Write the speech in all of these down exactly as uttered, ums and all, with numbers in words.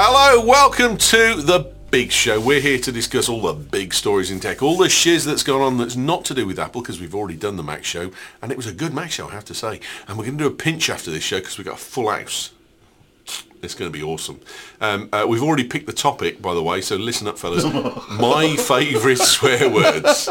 Hello, welcome to the Big Show. We're here to discuss all the big stories in tech, all the shiz that's gone on that's not to do with Apple, because we've already done the Mac Show, and it was a good Mac Show, I have to say. And we're going to do a pinch after this show because we've got a full house. It's going to be awesome. Um, uh, we've already picked the topic, by the way, so listen up, fellas. My favourite swear words.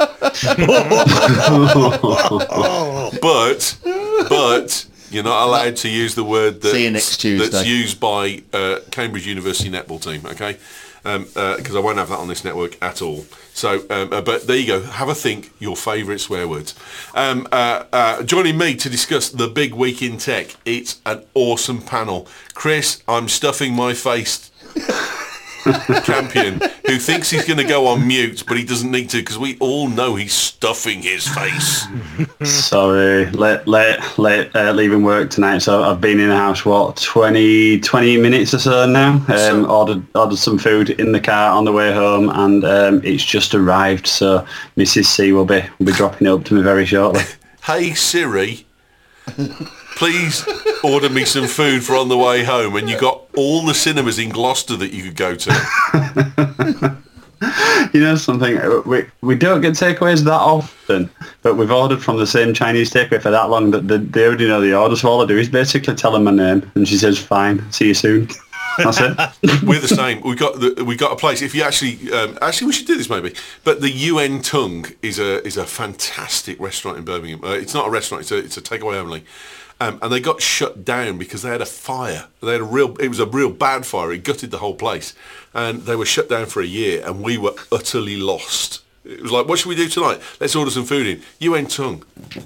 but, but... You're not allowed to use the word that's, See you next Tuesday. that's used by uh, Cambridge University netball team, okay? Because um, uh, I won't have that on this network at all. So, um, uh, but there you go. Have a think. Your favourite swear words. Um, uh, uh, joining me to discuss the big week in tech, it's an awesome panel. Chris, I'm stuffing my face. Campion, who thinks he's going to go on mute, but he doesn't need to because we all know he's stuffing his face. Sorry, late, late, late uh, leaving work tonight. So I've been in the house what twenty, twenty minutes or so now. Um, So- ordered ordered some food in the car on the way home, and um, it's just arrived. So Missus C will be will be dropping it up to me very shortly. Hey Siri, please order me some food for on the way home. And you got all the cinemas in Gloucester that you could go to. You know something? We we don't get takeaways that often, but we've ordered from the same Chinese takeaway for that long that they, they already know the order. So all I do is basically tell them my name, and she says, "Fine, see you soon." That's it. We're the same. We got the, we got a place. If you actually um, actually we should do this maybe. But the U N Tongue is a is a fantastic restaurant in Birmingham. Uh, it's not a restaurant. It's a it's a takeaway only. Um, and they got shut down because they had a fire. They had a real. It was a real bad fire. It gutted the whole place, and they were shut down for a year. And we were utterly lost. It was like, what should we do tonight? Let's order some food in U N Tongue.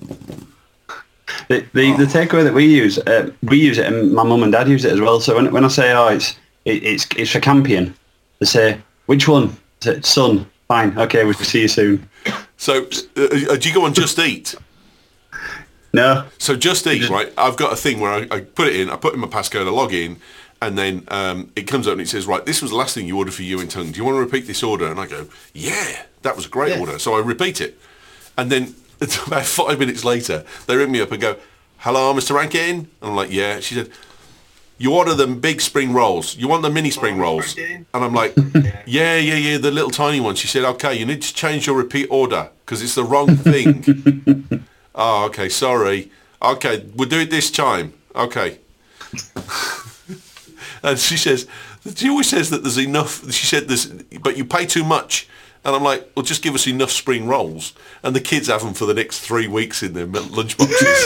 The the, the takeaway that we use, uh, we use it, and my mum and dad use it as well. So when when I say, oh, it's it, it's it's for Campion, they say, which one? I say, Son. Fine. Okay, we'll see you soon. So uh, do you go on Just Eat? No. So Just Eat, right? I've got a thing where I, I put it in, I put in my passcode, I log in, and then um, it comes up and it says, right, this was the last thing you ordered for U N Tongue. Do you want to repeat this order? And I go, yeah, that was a great Yeah. order. So I repeat it. And then about five minutes later, they ring me up and go, hello, Mister Rankin? And I'm like, yeah. She said, you order them big spring rolls. You want the mini spring rolls? And I'm like, yeah, yeah, yeah, the little tiny ones. She said, okay, you need to change your repeat order because it's the wrong thing. Oh, okay, sorry. Okay, we'll do it this time. Okay. And she says, she always says that there's enough, she said there's, but you pay too much. And I'm like, well, just give us enough spring rolls. And the kids have them for the next three weeks in their lunch boxes.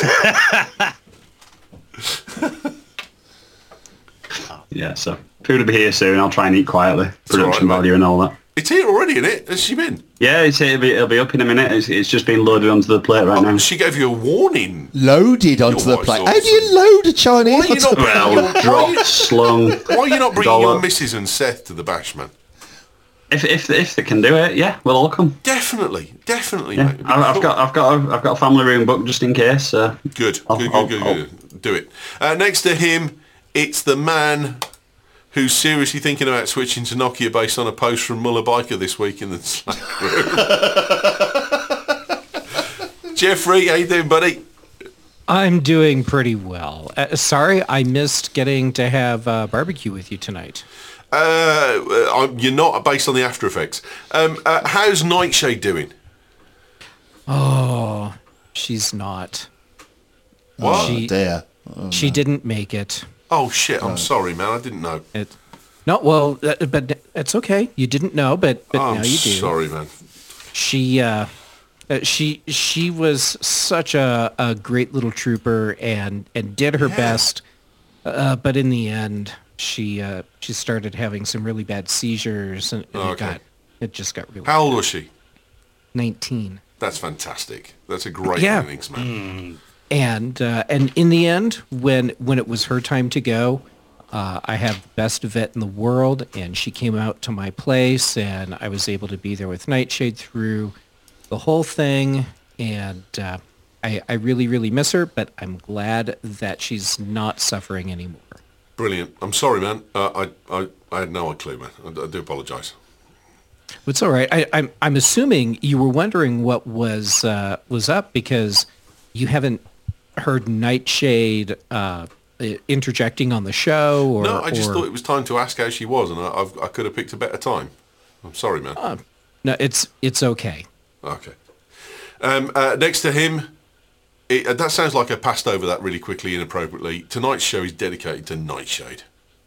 Yeah. So food will be here soon. I'll try and eat quietly. Production all right, value and all that. It's here already, isn't it? Has she been? Yeah, it's it'll be it'll be up in a minute. It's, it's just been loaded onto the plate right Oh, now. she gave you a warning. Loaded onto Your the plate. wife's How do you load a Chinese? Why are you not Well, bringing your, dropped, slung. why are you not bringing dollar. your missus and Seth to the bash, man? If if if they can do it, yeah, we'll all come. Definitely, definitely, Yeah, mate. It'd be I've, I've cool. got I've got a, I've got a family room booked just in case. So Good, I'll- good, I'll- good, good, I'll- good. Do it. Uh, next to him, it's the man who's seriously thinking about switching to Nokia based on a post from Muller Biker this week in the Slack room. Jeffrey, how you doing, buddy? I'm doing pretty well. Uh, sorry, I missed getting to have uh, barbecue with you tonight. Uh, uh, you're not based on the After Effects. Um, uh, how's Nightshade doing? Oh, she's not. What? She, Oh, dear. Oh, she didn't make it. Oh, shit, I'm sorry, man. I didn't know. It. No, well, uh, but it's okay. You didn't know, but but I'm now you do. sorry, man. She uh, uh, she she was such a, a great little trooper and and did her Yeah. best, uh, but in the end, she uh, she started having some really bad seizures, and, and Okay. it got it just got really How old was she? nineteen. That's fantastic. That's a great Yeah. innings, man. And uh, and in the end, when when it was her time to go, uh, I have the best vet in the world, and she came out to my place, and I was able to be there with Nightshade through the whole thing. And uh, I, I really, really miss her, but I'm glad that she's not suffering anymore. Brilliant. I'm sorry, man. Uh, I, I I had no clue, man. I, I do apologise. It's all right. I, I'm I'm assuming you were wondering what was uh, was up because you haven't heard Nightshade uh, uh, interjecting on the show? Or, No, I just or, thought it was time to ask how she was, and I, I've, I could have picked a better time. I'm sorry, man. Uh, no, it's it's okay. Okay. Um, uh, next to him, it, uh, that sounds like I passed over that really quickly, inappropriately. Tonight's show is dedicated to Nightshade.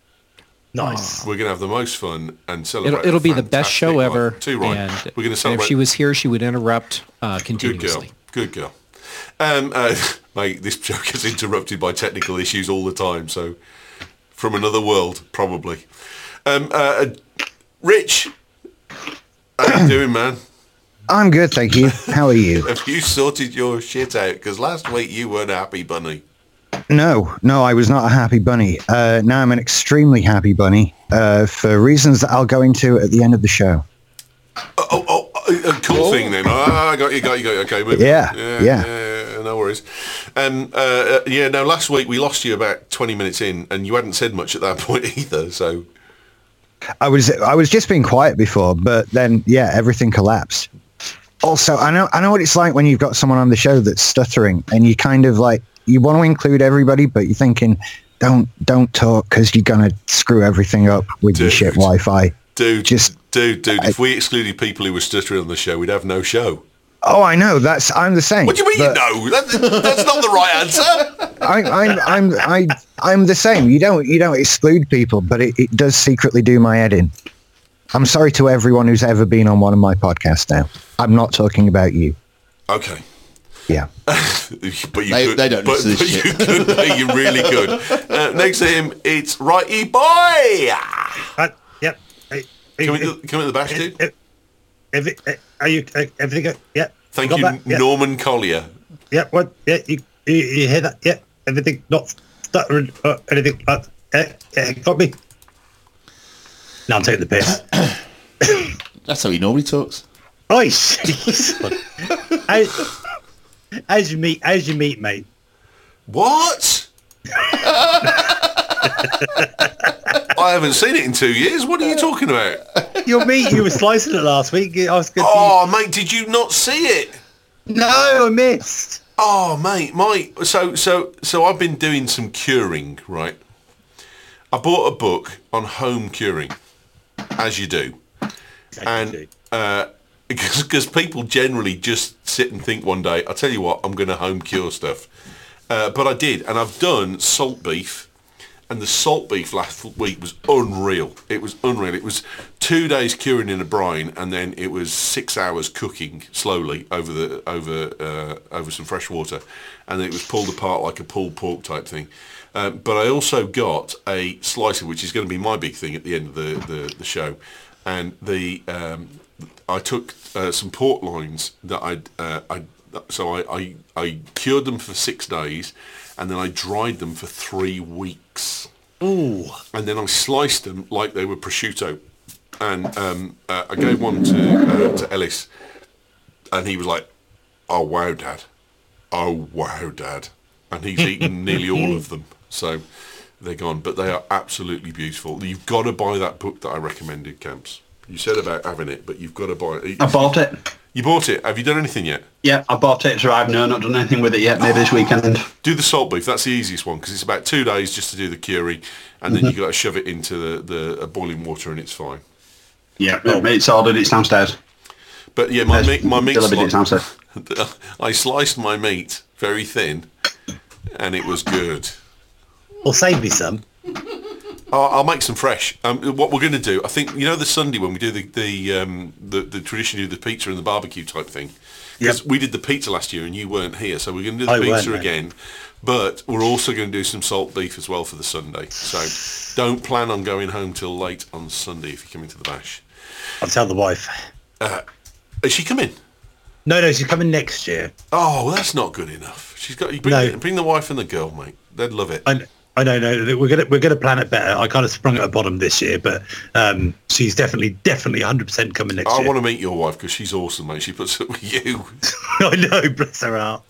Nice. We're going to have the most fun and celebrate. It'll, it'll a be the best show fantastic ever. life. Too right. And, We're going to and celebrate. if she was here, she would interrupt uh, Good continuously. girl. Good girl. Um, uh, mate, this show gets interrupted by technical issues all the time, so from another world, probably. Um, uh, Rich, how you doing, man? I'm good, thank you. How are you? Have you sorted your shit out? Because last week you weren't a happy bunny. No, no, I was not a happy bunny. Uh, now I'm an extremely happy bunny uh, for reasons that I'll go into at the end of the show. Oh, oh, oh a cool thing then. Ah, I got you, got you, got you. Okay, move Yeah, on. yeah, yeah. yeah, yeah, no worries. Um, uh, uh, yeah, no, last week we lost you about twenty minutes in, and you hadn't said much at that point either. So I was I was just being quiet before, but then yeah, everything collapsed. Also, I know I know what it's like when you've got someone on the show that's stuttering, and you kind of like you want to include everybody, but you're thinking, don't don't talk because you're gonna screw everything up with your Dude. shit Wi-Fi. dude, Just dude, dude. I- if we excluded people who were stuttering on the show, we'd have no show. Oh, I know. That's I'm the same. What do you mean but you know? That, that's not the right answer. I, I'm I'm I I'm the same. You don't you don't exclude people, but it, it does secretly do my head in. I'm sorry to everyone who's ever been on one of my podcasts now. I'm not talking about you. Okay. Yeah. But you They- could, they don't but, listen to but this you shit. could, mate, you really could. Uh, next to him, it's Righty Boy. Uh, yep. Hey, hey, Come hey, in, come in the bash, dude. hey, every, uh, are you uh, everything? go- Yeah. Thank got you, that? Yeah. Norman Collier. Yeah. What? Yeah. You, you you hear that? Yeah. Everything not stuttering or anything. Uh, uh, yeah, got me. Now I'm taking the piss. That's how he normally talks. Oh, jeez. How- How's your meat? How's your meat, mate? What? I haven't seen it in two years. What are you talking about? Your meat? You were slicing it last week. I was good. Oh, mate, did you not see it? No, I missed. Oh, mate, my so so so I've been doing some curing, right? I bought a book on home curing, as you do, and uh, because people generally just sit and think one day, I'll tell you what, I'm going to home cure stuff, uh, but I did, and I've done salt beef. And the salt beef last week was unreal. It was unreal. It was two days curing in a brine, and then it was six hours cooking slowly over the over uh, over some fresh water, and then it was pulled apart like a pulled pork type thing. Um, but I also got a slicer, which is going to be my big thing at the end of the the, the show, and the um, I took uh, some pork loins that I'd, uh, I so I, I I cured them for six days. And then I dried them for three weeks. Ooh. And then I sliced them like they were prosciutto. And um, uh, I gave one to uh, to Ellis, and he was like, "Oh wow, Dad! Oh wow, Dad!" And he's eaten nearly all of them, so they're gone. But they are absolutely beautiful. You've got to buy that book that I recommended, Camps. You said about having it, but you've got to buy it. I bought it. You bought it. Have you done anything yet? Yeah, I bought it. So I've no, not done anything with it yet. Maybe this weekend. Do the salt beef. That's the easiest one because it's about two days just to do the curry, and then you got to shove it into the, the uh, boiling water, and it's fine. Yeah, it's ordered. It's downstairs. But yeah, my meat, my meat, Delivered it downstairs. I sliced my meat very thin, and it was good. Well, save me some. I'll, I'll make some fresh. Um, what we're going to do, I think, you know, the Sunday when we do the the um, the, the tradition of the pizza and the barbecue type thing. Because Yep. we did the pizza last year and you weren't here, so we're going to do the I weren't, pizza mate. again. But we're also going to do some salt beef as well for the Sunday. So don't plan on going home till late on Sunday if you're coming to the bash. I'll tell the wife. Is she coming? No, no, she's coming next year. Oh, well, that's not good enough. She's got you bring, No. the, bring the wife and the girl, mate. They'd love it. I, I know, no, we're gonna we're gonna plan it better. I kind of sprung at a bottom this year, but um, she's definitely definitely one hundred percent coming next I year. want to meet your wife because she's awesome, mate. She puts up with you. I know, bless her heart.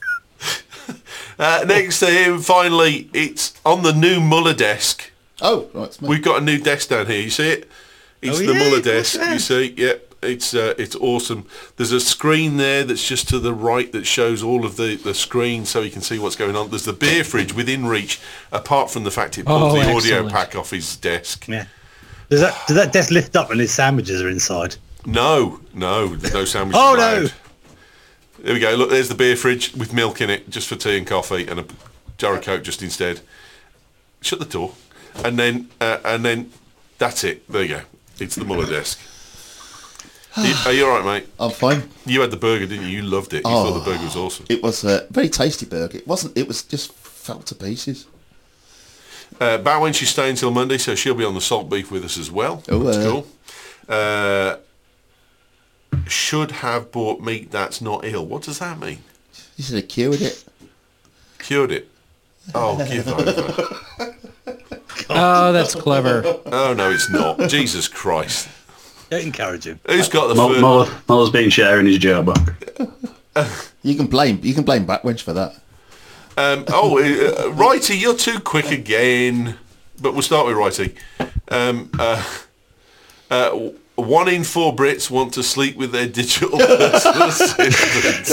Uh, next to him, finally, it's on the new Muller desk. Oh, right. It's me. We've got a new desk down here. You see it? It's Oh, the yeah, Muller what's desk. that? You see? Yep. It's uh, it's awesome. There's a screen there that's just to the right that shows all of the, the screen so you can see what's going on. There's the beer fridge within reach, apart from the fact it pulls Oh, the audio excellent. pack off his desk. Yeah. Does that does that desk lift up when his sandwiches are inside? No, no, there's no sandwiches Oh, no. allowed. There we go. Look, there's the beer fridge with milk in it, just for tea and coffee, and a jar of Coke just instead. Shut the door, and then uh, and then that's it. There you go. It's the Muller desk. Are you, are you all right, mate? I'm fine. You had the burger, didn't you? You loved it. You Oh. thought the burger was awesome. It was a very tasty burger. It wasn't. It was just fell to pieces. Uh, Bowen, she's staying until Monday, so she'll be on the salt beef with us as well. Oh, That's uh. cool. Uh, should have bought meat that's not ill. What does that mean? You should have cured it. Cured it. Oh, give over. Oh, that's clever. Oh, no, it's not. Jesus Christ. Don't encourage him. Who's got the Mull- first... Muller, Muller's been sharing his joke. You can blame. You can blame Backwench for that. Um, oh, uh, Righty, you're too quick again. But we'll start with Righty. Um, uh, uh, one in four Brits want to sleep with their digital personal assistants.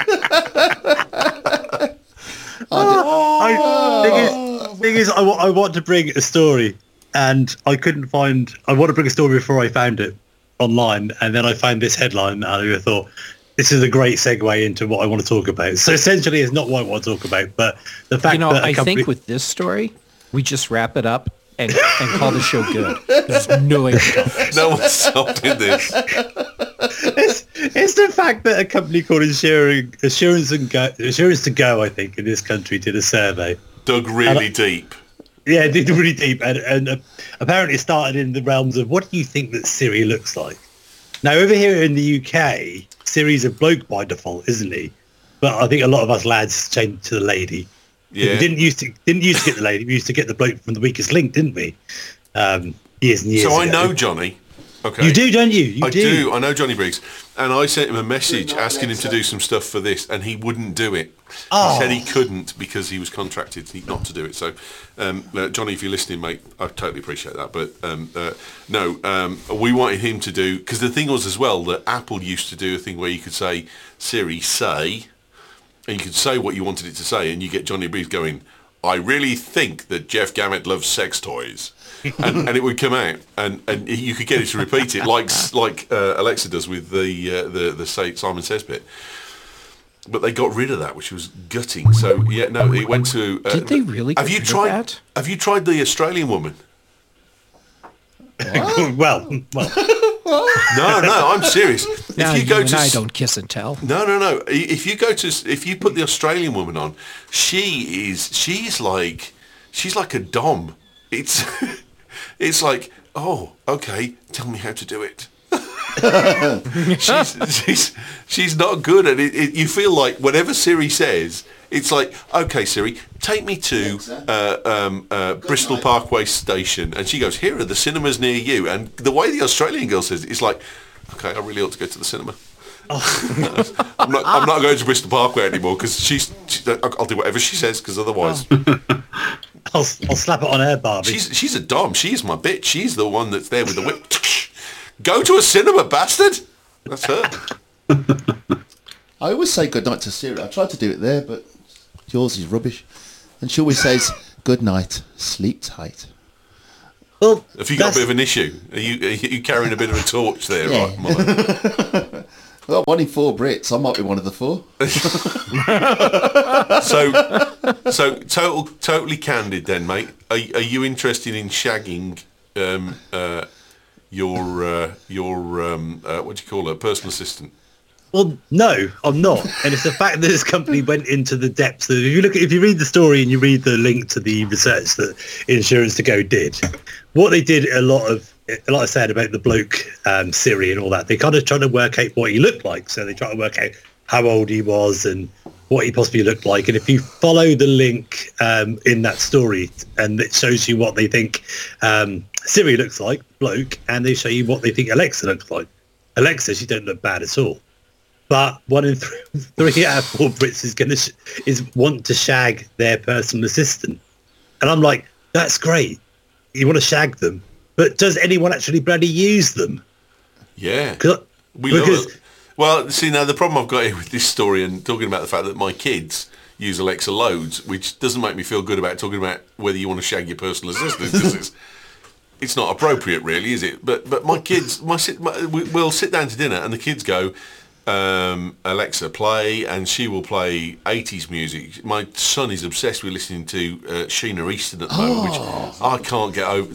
I, thing is, thing is I, wa- I want to bring a story, and I couldn't find. I want to bring a story before I found it online, and then I found this headline, and I thought this is a great segue into what I want to talk about. So essentially, it's not what I want to talk about, but the fact You know, that a I company, think with this story, we just wrap it up and, and call the show good. There's no way to talk. No one's stopped in this. it's, it's the fact that a company called Insuring, Assurance and Go, Assurance to Go, I think, in this country, did a survey. Dug really deep. Yeah, it did really deep, and, and uh, apparently it started in the realms of what do you think that Siri looks like? Now, over here in the U K, Siri's a bloke by default, isn't he? But I think a lot of us lads changed to the lady. Yeah. We didn't used to didn't used to get the lady. We used to get the bloke from the weakest link, didn't we? Um, years and years So I ago. know Johnny. Okay. You do, don't you? You I do. do. I know Johnny Briggs. And I sent him a message asking him to do some stuff for this, and he wouldn't do it. Oh. He said he couldn't because he was contracted not to do it. So, um, uh, Johnny, if you're listening, mate, I totally appreciate that. But um, uh, no, um, we wanted him to do, because the thing was as well that Apple used to do a thing where you could say, Siri, say, and you could say what you wanted it to say, and you get Johnny Briggs going, I really think that Jeff Gamet loves sex toys. and, and it would come out, and, and you could get it to repeat it, like like uh, Alexa does with the uh, the the say Simon Says bit. But they got rid of that, which was gutting. So yeah, no, it went to. Uh, Did they really Have get you rid of tried? that? Have you tried the Australian woman? well, well, No, no, I'm serious. Now If you you go and to I s- don't kiss and tell. No, no, no. I- If you go to, if you put the Australian woman on, she is, she's like, she's like a dom. It's, it's like, oh, okay, tell me how to do it. she's, she's, she's not good at it. it. You feel like whatever Siri says, it's like, okay, Siri, take me to uh, um, uh, Bristol Parkway Station. And she goes, here are the cinemas near you. And the way the Australian girl says it, it's like, okay, I really ought to go to the cinema. I'm not. I'm not going to Bristol Parkway anymore because she's. She, I'll do whatever she says because otherwise, I'll, I'll slap it on her, Barbie. she's she's a dom. She's my bitch. She's the one that's there with the whip. Go to a cinema, bastard. That's her. I always say good night to Siri. I tried to do it there, but yours is rubbish. And she always says good night, sleep tight. Well, Have you got a that's- bit of an issue? Are you are you carrying a bit of a torch there, Yeah. right, mother? Well, one in four Brits. I might be one of the four. So, so total, totally candid then, mate. Are, are you interested in shagging um, uh, your uh, your um, uh, what do you call it, personal assistant? Well, no, I'm not, and it's the fact that this company went into the depths. That if you look, at, if you read the story and you read the link to the research that Insurance to Go did, what they did a lot of, like I said about the bloke um, Siri and all that, they kind of tried to work out what he looked like. So they tried to work out how old he was and what he possibly looked like. And if you follow the link um, in that story, and it shows you what they think um, Siri looks like, bloke, and they show you what they think Alexa looks like. Alexa, she don't look bad at all. But one in three, three out of four Brits is going to sh- is want to shag their personal assistant, and I'm like, that's great. You want to shag them, but does anyone actually bloody use them? Yeah. Because We Because- love it. Well, see, now the problem I've got here with this story and talking about the fact that my kids use Alexa loads, which doesn't make me feel good about talking about whether you want to shag your personal assistant, because it's, it's not appropriate, really, is it? But but my kids, my, sit- my we, we'll sit down to dinner and the kids go, um, Alexa, play, and she will play eighties music. My son is obsessed with listening to uh, Sheena Easton at the moment, which I can't get over.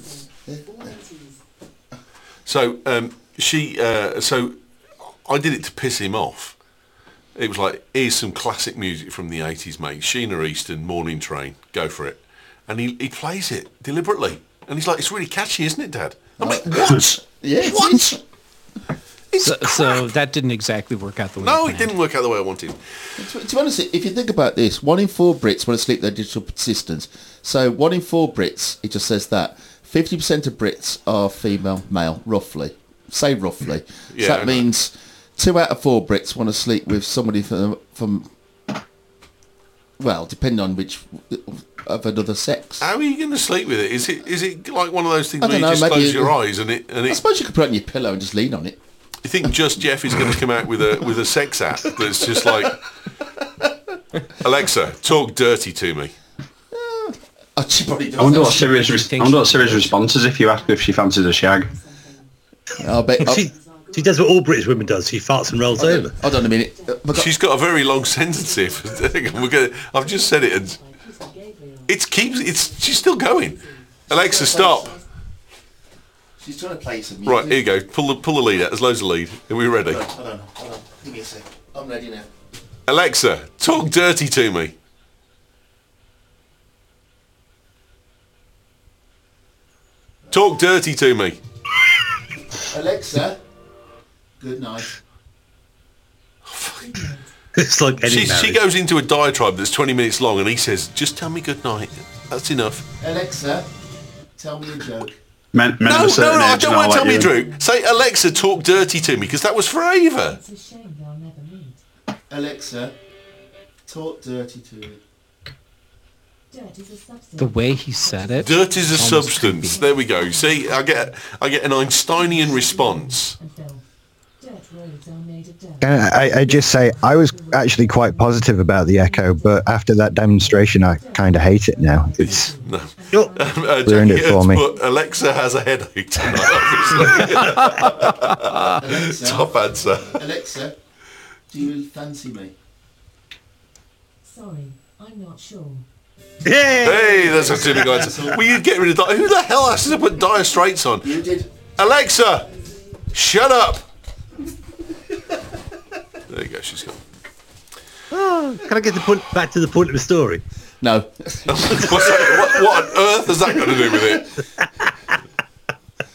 So um, she, uh, so I did it to piss him off. It was like, here's some classic music from the eighties, mate. Sheena Easton, Morning Train, go for it. And he, he plays it deliberately. And he's like, it's really catchy, isn't it, Dad? I'm like, what? Yeah, it What? is. It's So, crap. so that didn't exactly work out the way No, you it planned. didn't work out the way I wanted. To, to be honest, if you think about this, one in four Brits want to sleep their digital assistants. So one in four Brits, it just says that fifty percent of Brits are female, male, roughly. Say roughly. Yeah, so I that know. means two out of four Brits want to sleep with somebody from, from well, depending on which of another sex. How are you going to sleep with it? Is it is it like one of those things I where you don't know, just maybe close it- your eyes and it and I it? suppose you could put it on your pillow and just lean on it. You think Just Jeff is going to come out with a with a sex app that's just like, Alexa, talk dirty to me. Oh, she probably does. I wonder what actually. Siri's, res- I wonder what Siri's response is if you ask her if she fancies a shag. I'll bet. I'll, She, she does what all British women does. She farts and rolls over. hold on a minute. Uh, I've got- She's got a very long sentence here. We're gonna, I've just said it, and it keeps. It's she's still going. Alexa, stop. She's trying to play some music. Right, here you go. Pull the pull the lead out. There's loads of lead. Are we ready? Hold on, hold on, hold on. Give me a sec. I'm ready now. Alexa, talk dirty to me. Talk dirty to me. Alexa, good night. It's like any She, marriage. she goes into a diatribe that's twenty minutes long, and he says, "Just tell me good night. That's enough." Alexa, tell me a joke. Men, men No, of no, a no, certain I age don't and want all to tell that, me, you- Drew. Say, Alexa, talk dirty to me, because that was for Ava. It's a shame they'll never meet. Alexa, talk dirty to me. Dirt is a substance. The way he said it. Dirt is a almost substance. creepy. There we go. See, I get, I get an Einsteinian response. And Phil, dirt roads are made of dirt. Can I, I just say I was actually quite positive about the Echo, but after that demonstration, I kind of hate it now. It's No. Oh, Uh, Ruined Jackie it for Hurts me. put, Alexa has a headache tonight, obviously. Alexa, Top answer. Alexa, do you fancy me? Sorry, I'm not sure. yeah. Hey, that's a silly answer. Will you get rid of Dire? Who the hell has to put Dire Straits on? You did. Alexa, shut up. There you go. She's gone. Oh, can I get the point back to the point of the story? No. What's that? What, what on earth has that got to do with it?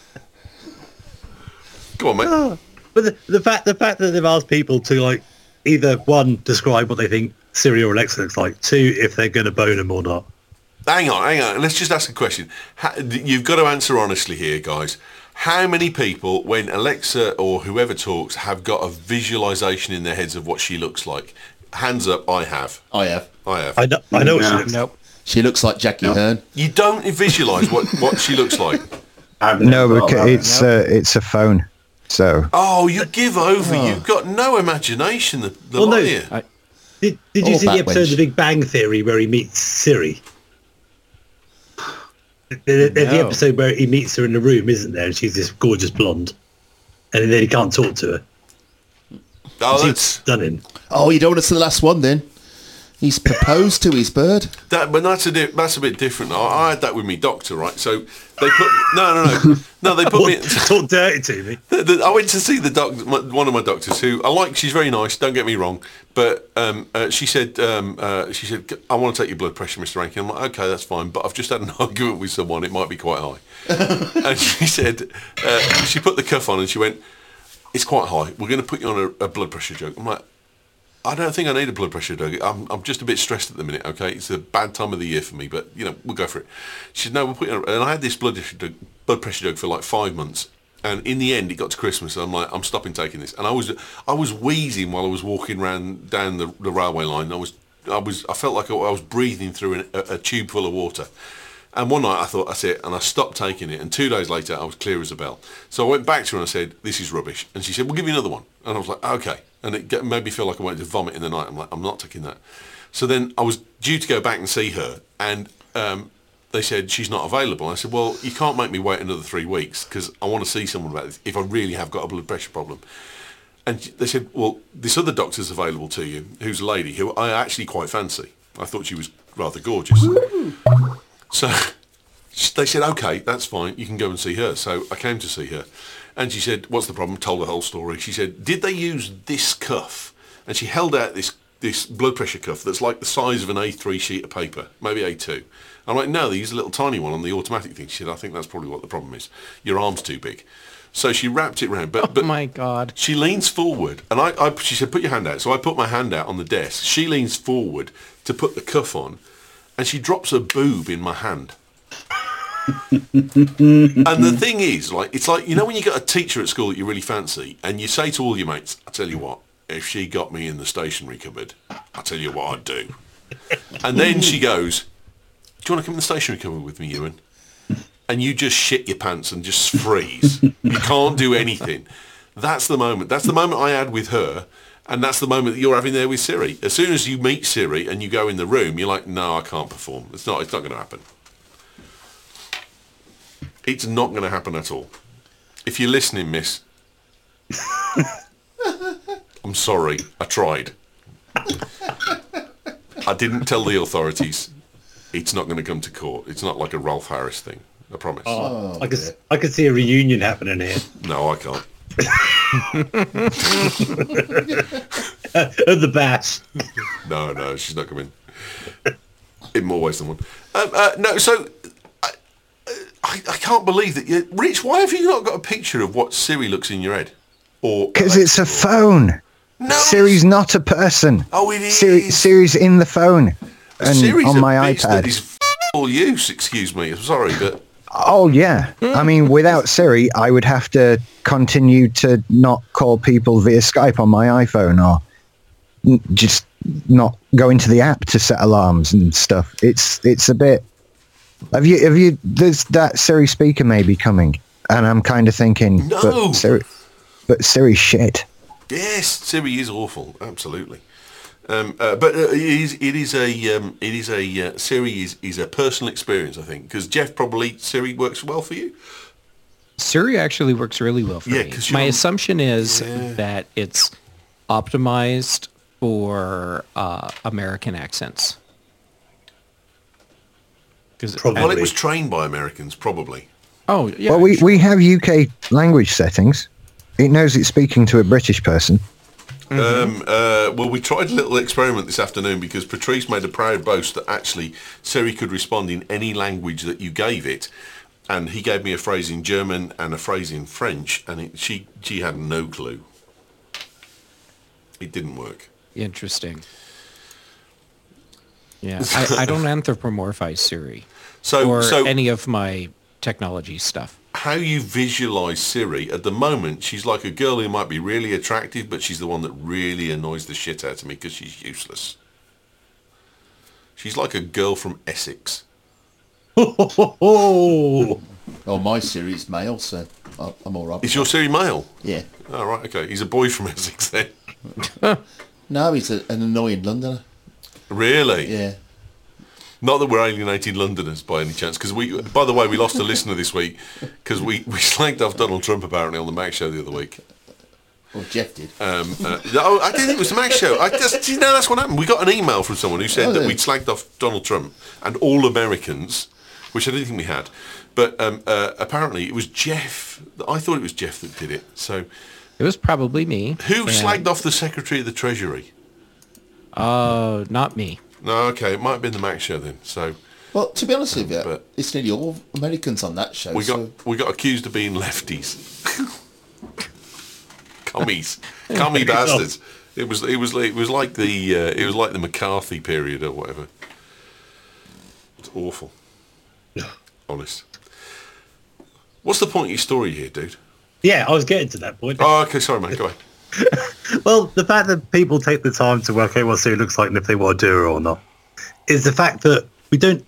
Go on, mate. Oh, but the, the fact the fact that they've asked people to like either one describe what they think Siri or Alexa looks like, two if they're going to bone them or not. Hang on, hang on. Let's just ask a question. Ha- You've got to answer honestly here, guys. How many people, when Alexa or whoever talks, have got a visualization in their heads of what she looks like? Hands up, I have. I have. I have. I know, I know what she Yeah. looks like. Nope. She looks like Jackie Hearn. You don't visualise what, what she looks like. I've no, never thought because about it. it's uh, it's a phone. So Oh, you give over. You've got no imagination. The, the Well, no. lot of you. I, Did, did you Oh, see the backbench. episode of The Big Bang Theory where he meets Siri? There- There's the No. episode where he meets her in the room, isn't there? And she's this gorgeous blonde, and then he can't talk to her. Oh, She's that's stunning. Oh, you don't want to see the last one then? He's proposed to his bird. that. But that's a di- that's a bit different. I, I had that with me doctor, right? So they put no, no, no, no. They put me. What, talk dirty to me. The, the, I went to see the doc, my, one of my doctors who I like. She's very nice. Don't get me wrong, but um, uh, she said, um, uh, she said, I want to take your blood pressure, Mister Rankin. I'm like, okay, that's fine, but I've just had an argument with someone. It might be quite high. And she said, uh, she put the cuff on and she went, it's quite high. We're going to put you on a, a blood pressure joke. I'm like, I don't think I need a blood pressure joke. I'm, I'm just a bit stressed at the minute. Okay, it's a bad time of the year for me, but you know we'll go for it. She said, no, we'll put you on. And I had this blood pressure joke, blood pressure joke for like five months. And in the end, it got to Christmas, and I'm like, I'm stopping taking this. And I was, I was wheezing while I was walking around down the, the railway line. I was, I was, I felt like I was breathing through an, a, a tube full of water. And one night I thought, that's it, and I stopped taking it. And two days later, I was clear as a bell. So I went back to her and I said, this is rubbish. And she said, we'll give you another one. And I was like, okay. And it get, made me feel like I wanted to vomit in the night. I'm like, I'm not taking that. So then I was due to go back and see her, and um, they said, she's not available. I said, well, you can't make me wait another three weeks because I want to see someone about this if I really have got a blood pressure problem. And they said, well, this other doctor's available to you, who's a lady who I actually quite fancy. I thought she was rather gorgeous. So they said, okay, that's fine. You can go and see her. So I came to see her. And she said, what's the problem? Told the whole story. She said, did they use this cuff? And she held out this, this blood pressure cuff that's like the size of an A three sheet of paper, maybe A two. I'm like, no, they use a little tiny one on the automatic thing. She said, I think that's probably what the problem is. Your arm's too big. So she wrapped it round. But, Oh but my God. she leans forward, and I, I, she said, put your hand out. So I put my hand out on the desk. She leans forward to put the cuff on, and she drops her boob in my hand. And the thing is, like, it's like, you know when you got a teacher at school that you really fancy, and you say to all your mates, I tell you what, if she got me in the stationery cupboard, I tell you what I'd do. And then she goes, do you want to come in the stationery cupboard with me, Ewan? And you just shit your pants and just freeze. You can't do anything. That's the moment. That's the moment I had with her, and that's the moment that you're having there with Siri. As soon as you meet Siri and you go in the room, you're like, no, I can't perform. It's not. It's not going to happen. It's not going to happen at all. If you're listening, miss, I'm sorry. I tried. I didn't tell the authorities. It's not going to come to court. It's not like a Ralph Harris thing. I promise. Oh, I could I could see a reunion happening here. No, I can't. At the bash. No, no, she's not coming. In more ways than one. Um, uh, no, so I, I, I can't believe that you, Rich. Why have you not got a picture of what Siri looks in your head? Or Because it's a phone. No, Siri's not a person. Oh, it is. Siri, Siri's in the phone and Siri's on a my bitch that iPad. is f- all use. Excuse me. I'm sorry, but Oh yeah. I mean, without Siri, I would have to continue to not call people via Skype on my iPhone, or n- just not go into the app to set alarms and stuff. It's it's a bit. Have you have you? There's that Siri speaker maybe coming, and I'm kind of thinking, No. but Siri, but Siri's shit. yes, Siri is awful. Absolutely. Um, uh, but uh, it is it is a um, it is a uh, Siri is, is a personal experience, I think, because Jeff, probably Siri works well for you. Siri actually works really well for Yeah, me. 'cause My you're- assumption is Yeah. that it's optimized for uh, American accents. 'Cause- Probably. Well, it was trained by Americans, probably. Oh, yeah. Well, we sure. we have U K language settings. It knows it's speaking to a British person. Um, uh, well, we tried a little experiment this afternoon because Patrice made a proud boast that actually Siri could respond in any language that you gave it, and he gave me a phrase in German and a phrase in French, and it, she she had no clue. It didn't work. Interesting. Yeah, I, I don't anthropomorphize Siri So, or so any of my technology stuff. how you visualize Siri at the moment, she's like a girl who might be really attractive, but she's the one that really annoys the shit out of me because she's useless. She's like a girl from Essex. Oh, Oh, my Siri's male, so I- I'm all right. Is your Siri male? Yeah. Oh, right, okay. He's a boy from Essex then. No, he's a, an annoying Londoner. Really? Yeah. Not that we're alienating Londoners by any chance, because we, by the way, we lost a listener this week because we, we slagged off Donald Trump apparently on the Mac Show the other week. Well, Jeff did. Um, uh, oh, I didn't think it was the Mac Show. I just, you know, that's what happened. We got an email from someone who said Oh, that yeah. we'd slagged off Donald Trump and all Americans, which I didn't think we had. But um, uh, apparently it was Jeff. I thought it was Jeff that did it. So It was probably me. who And- slagged off the Secretary of the Treasury? Uh, not me. No, okay, it might have been the Mac Show then. So Well, to be honest with you, But- it's nearly all Americans on that show. we got so we got accused of being lefties. Commies, commie bastards. It was it was it was like the uh, it was like the McCarthy period or whatever. It's awful. Honest. What's the point of your story here, dude? yeah, I was getting to that point. Oh, okay, sorry, mate. Go ahead. Well, the fact that people take the time to work out what Siri looks like and if they want to do it or not is the fact that we don't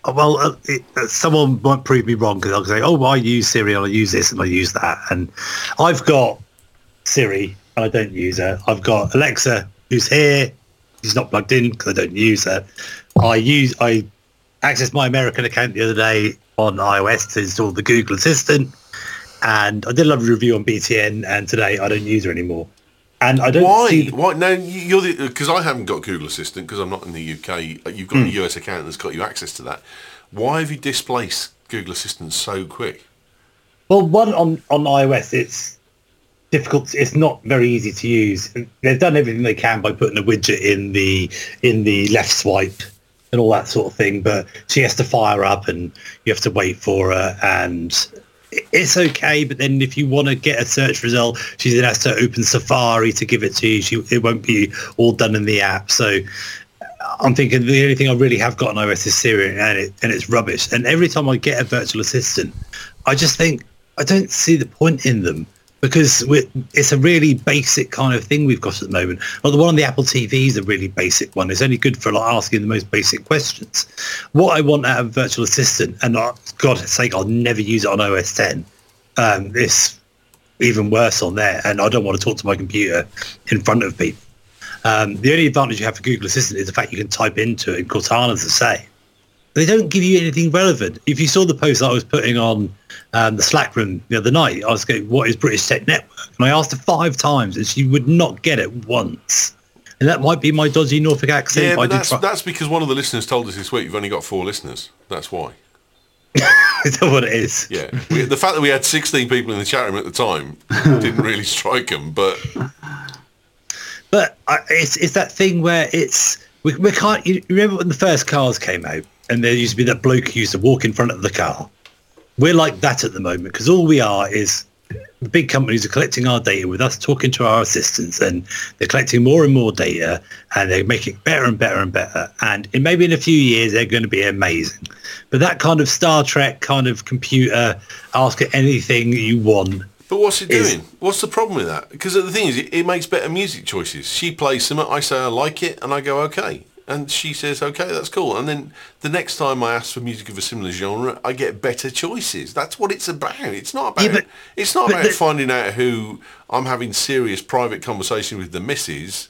Well, uh, it, uh, someone might prove me wrong because I'll say, "Oh, well, I use Siri, and I use this, and I use that." And I've got Siri, and I don't use her. I've got Alexa, who's here. She's not plugged in because I don't use her. I use I accessed my American account the other day on iOS to install the Google Assistant, and I did a lovely review on B T N. And today I don't use her anymore. And I don't Why? see the- Why? No, you're the because I haven't got Google Assistant because I'm not in the U K. You've got Mm. a U S account that's got you access to that. Why have you displaced Google Assistant so quick? Well, one on, on iOS, it's difficult. It's not very easy to use. They've done everything they can by putting a widget in the in the left swipe and all that sort of thing. But she has to fire up, and you have to wait for her. And it's okay. But then, if you want to get a search result, she then has to open Safari to give it to you. She, it won't be all done in the app. So I'm thinking the only thing I really have got on iOS is Siri, and it and it's rubbish. And every time I get a virtual assistant, I just think I don't see the point in them because we're, it's a really basic kind of thing we've got at the moment. Like the one on the Apple T V is a really basic one. It's only good for like asking the most basic questions. What I want out of a virtual assistant, and uh, God's sake, I'll never use it on O S ten. Um, it's even worse on there, and I don't want to talk to my computer in front of people. Um, the only advantage you have for Google Assistant is the fact you can type into it, and Cortana's the same. They don't give you anything relevant. If you saw the post I was putting on um, the Slack room the other night, I was going, what is British Tech Network? And I asked her five times, and she would not get it once. And that might be my dodgy Norfolk accent. Yeah, I but did that's, try- that's because one of the listeners told us this week you've only got four listeners. That's why. Is that what it is? Yeah. We, the fact that we had sixteen people in the chat room at the time didn't really strike them, but... But uh, it's it's that thing where it's we, we can't. You remember when the first cars came out, and there used to be that bloke who used to walk in front of the car. We're like that at the moment because all we are is the big companies are collecting our data with us talking to our assistants, and they're collecting more and more data, and they're making it better and better and better. And in, maybe in a few years they're going to be amazing. But that kind of Star Trek kind of computer, ask it anything you want. But what's it is- doing? What's the problem with that? Because the thing is, it, it makes better music choices. She plays something, I say I like it, and I go, okay. And she says, okay, that's cool. And then the next time I ask for music of a similar genre, I get better choices. That's what it's about. It's not about, Yeah, but- it's not but about the- finding out who I'm having serious private conversation with the missus.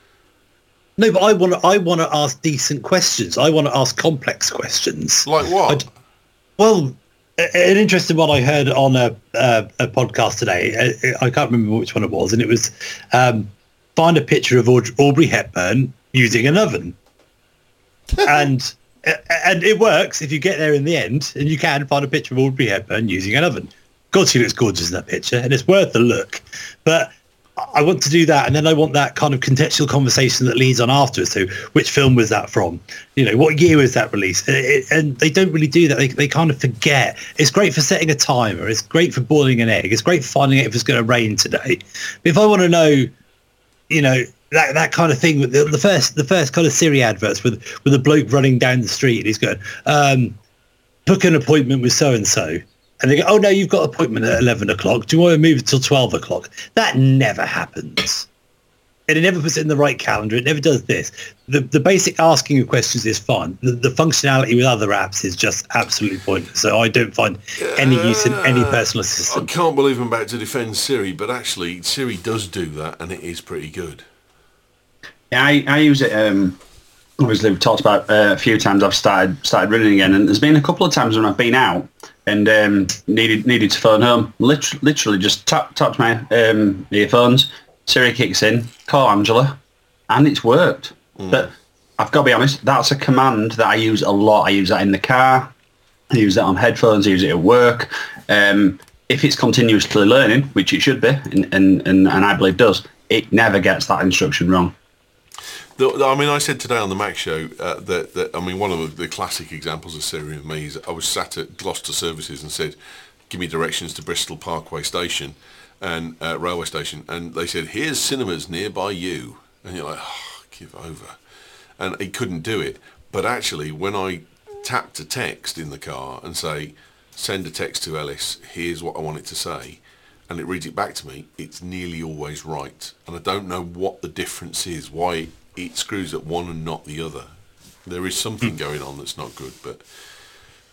No, but I want to. I want to ask decent questions. I want to ask complex questions. Like what? I'd- Well, a- an interesting one I heard on a a, a podcast today. I, I can't remember which one it was, and it was um, find a picture of Aud- Aubrey Hepburn using an oven, and and it works if you get there in the end, and you can find a picture of Aubrey Hepburn using an oven. God, she looks gorgeous in that picture, and it's worth the look. But I want to do that, and then I want that kind of contextual conversation that leads on afterwards to which film was that from? You know, what year was that released? And, it, and they don't really do that. They, they kind of forget. It's great for setting a timer. It's great for boiling an egg. It's great for finding out if it's going to rain today. But if I want to know, you know, that that kind of thing with the, the first the first kind of Siri adverts with with a bloke running down the street and he's going, um, book an appointment with so and so. And they go, oh, no, you've got an appointment at eleven o'clock. Do you want to move it till twelve o'clock? That never happens. And it never puts it in the right calendar. It never does this. The the basic asking of questions is fine. The, the functionality with other apps is just absolutely pointless. So I don't find any use in any personal I assistant. can't believe I'm about to defend Siri, but actually Siri does do that, and it is pretty good. Yeah, I, I use it. Um, obviously, we've talked about uh, a few times. I've started started running again, and there's been a couple of times when I've been out and um, needed needed to phone home. Literally, literally just tap tap my um, earphones. Siri kicks in, call Angela, and it's worked. Mm. But I've got to be honest, that's a command that I use a lot. I use that in the car. I use that on headphones. I use it at work. Um, if it's continuously learning, which it should be, and and, and, and I believe does, it never gets that instruction wrong. The, I mean, I said today on the Mac show uh, that, that, I mean, one of the, the classic examples of Siri with me is I was sat at Gloucester Services and said, give me directions to Bristol Parkway Station and uh, railway station. And they said, here's cinemas nearby you. And you're like, oh, give over. And he couldn't do it. But actually, when I tap to text in the car and say, send a text to Ellis, here's what I want it to say, and it reads it back to me, it's nearly always right. And I don't know what the difference is, why it screws at one and not the other. There is something going on that's not good, but